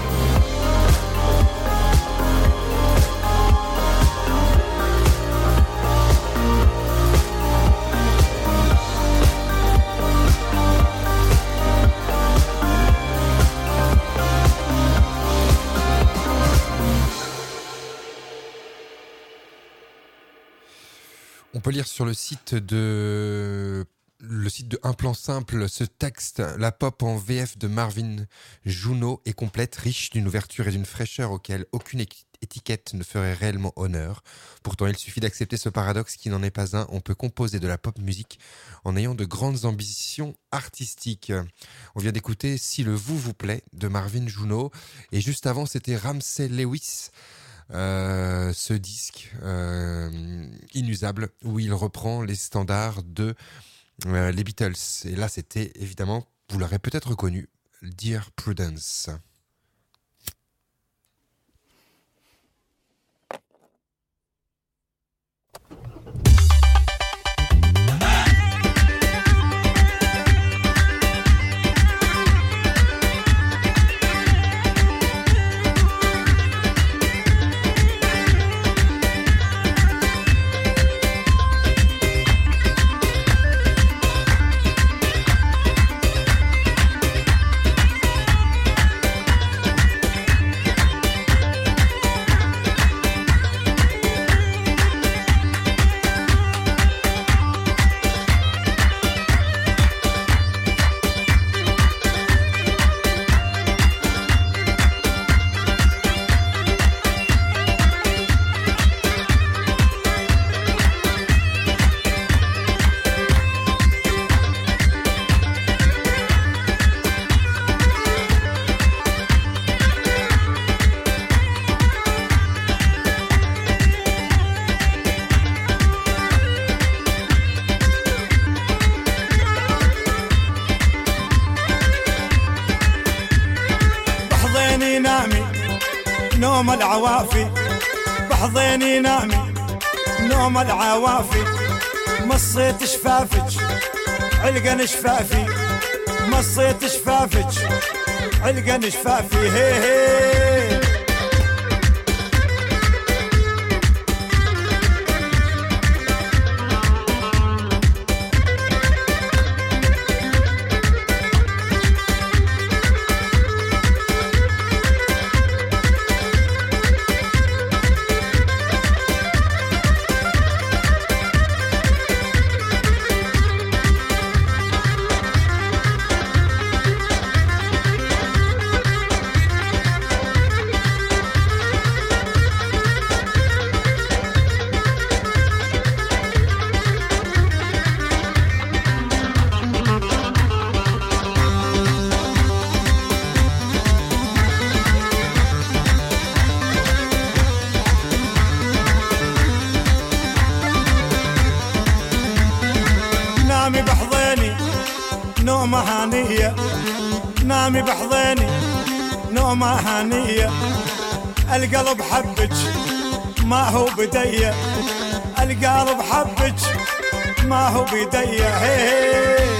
On peut lire sur le site de le site de Un Plan Simple ce texte. La pop en V F de Marvin Juno est complète, riche d'une ouverture et d'une fraîcheur auxquelles aucune étiquette ne ferait réellement honneur. Pourtant, il suffit d'accepter ce paradoxe qui n'en est pas un. On peut composer de la pop musique en ayant de grandes ambitions artistiques. On vient d'écouter Si le vous vous plaît de Marvin Juno. Et juste avant, c'était Ramsey Lewis. Euh, ce disque euh, inusable où il reprend les standards de euh, les Beatles. Et là, c'était évidemment, vous l'aurez peut-être reconnu, Dear Prudence. Thank نوم العوافي بحضيني نامي نوم العوافي مصيت شفافج علقن شفافي مصيت شفافج علقن شفافي هي هي نامي بحضيني نومة هانية نامي بحضيني نومة هانية القلب حبج ما هو بدية القلب حبج ما هو بدية هي هي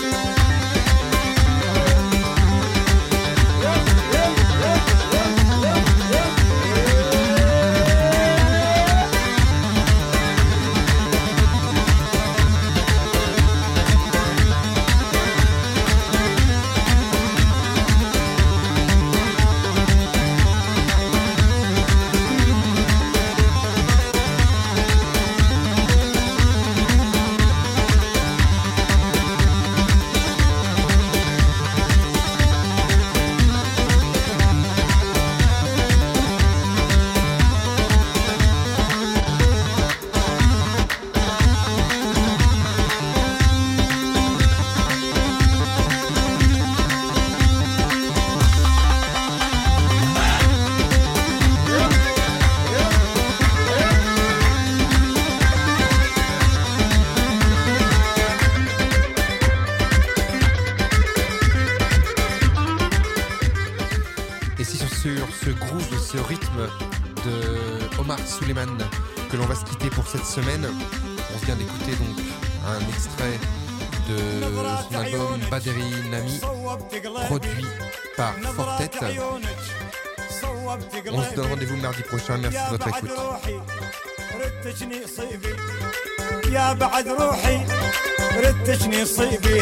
ce rythme de Omar Souleyman que l'on va se quitter pour cette semaine. On vient d'écouter donc un extrait de son album Baderi Nami, produit par Fortet. On se donne rendez-vous mardi prochain. Merci de votre écoute. يا بعد روحي ردتني صيبي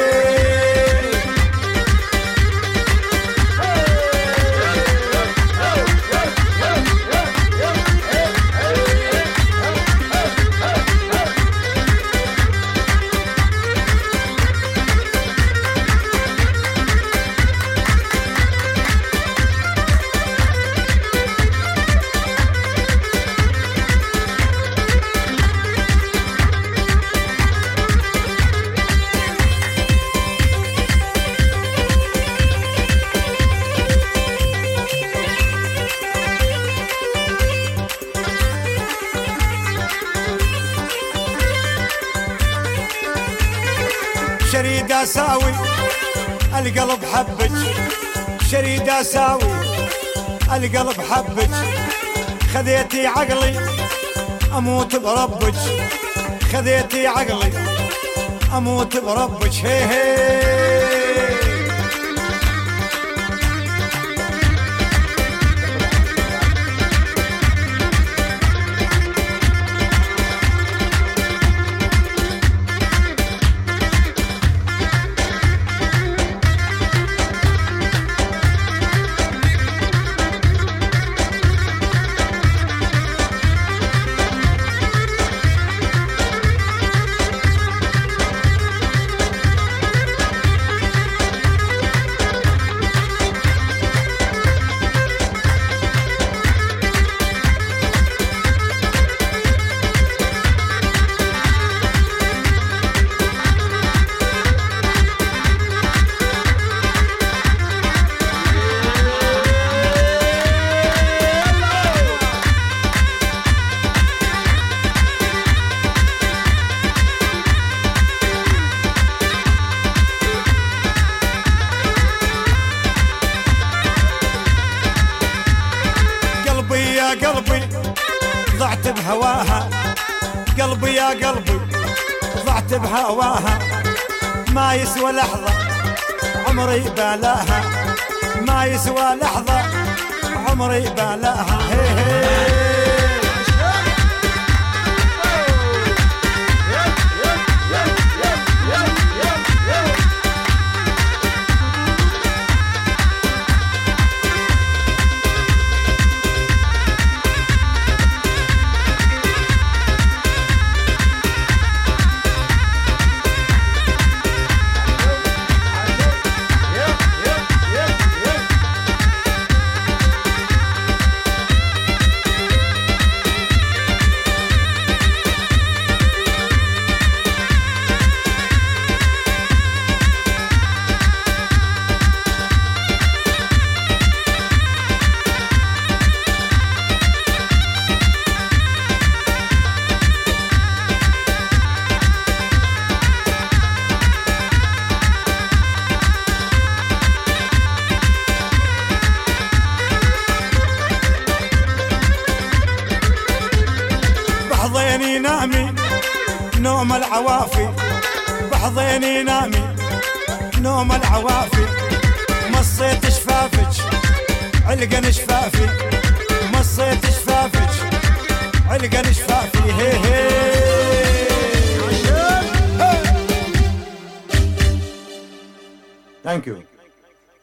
شريد اساوي القلب حبك شريد اساوي القلب حبك خذيتي عقلي اموت بربك خذيتي عقلي اموت بربك هي هي قلبي ضعت بهواها قلبي يا قلبي ضعت بهواها ما يسوى لحظة عمري بالاها ما يسوى لحظة عمري بالاها هي هي بحضيني نامي نوم العوافي بحضيني نامي نوم العوافي مصيت شفافج علقن شفافي مصيت شفافج علقن شفافي هي هي Thank you.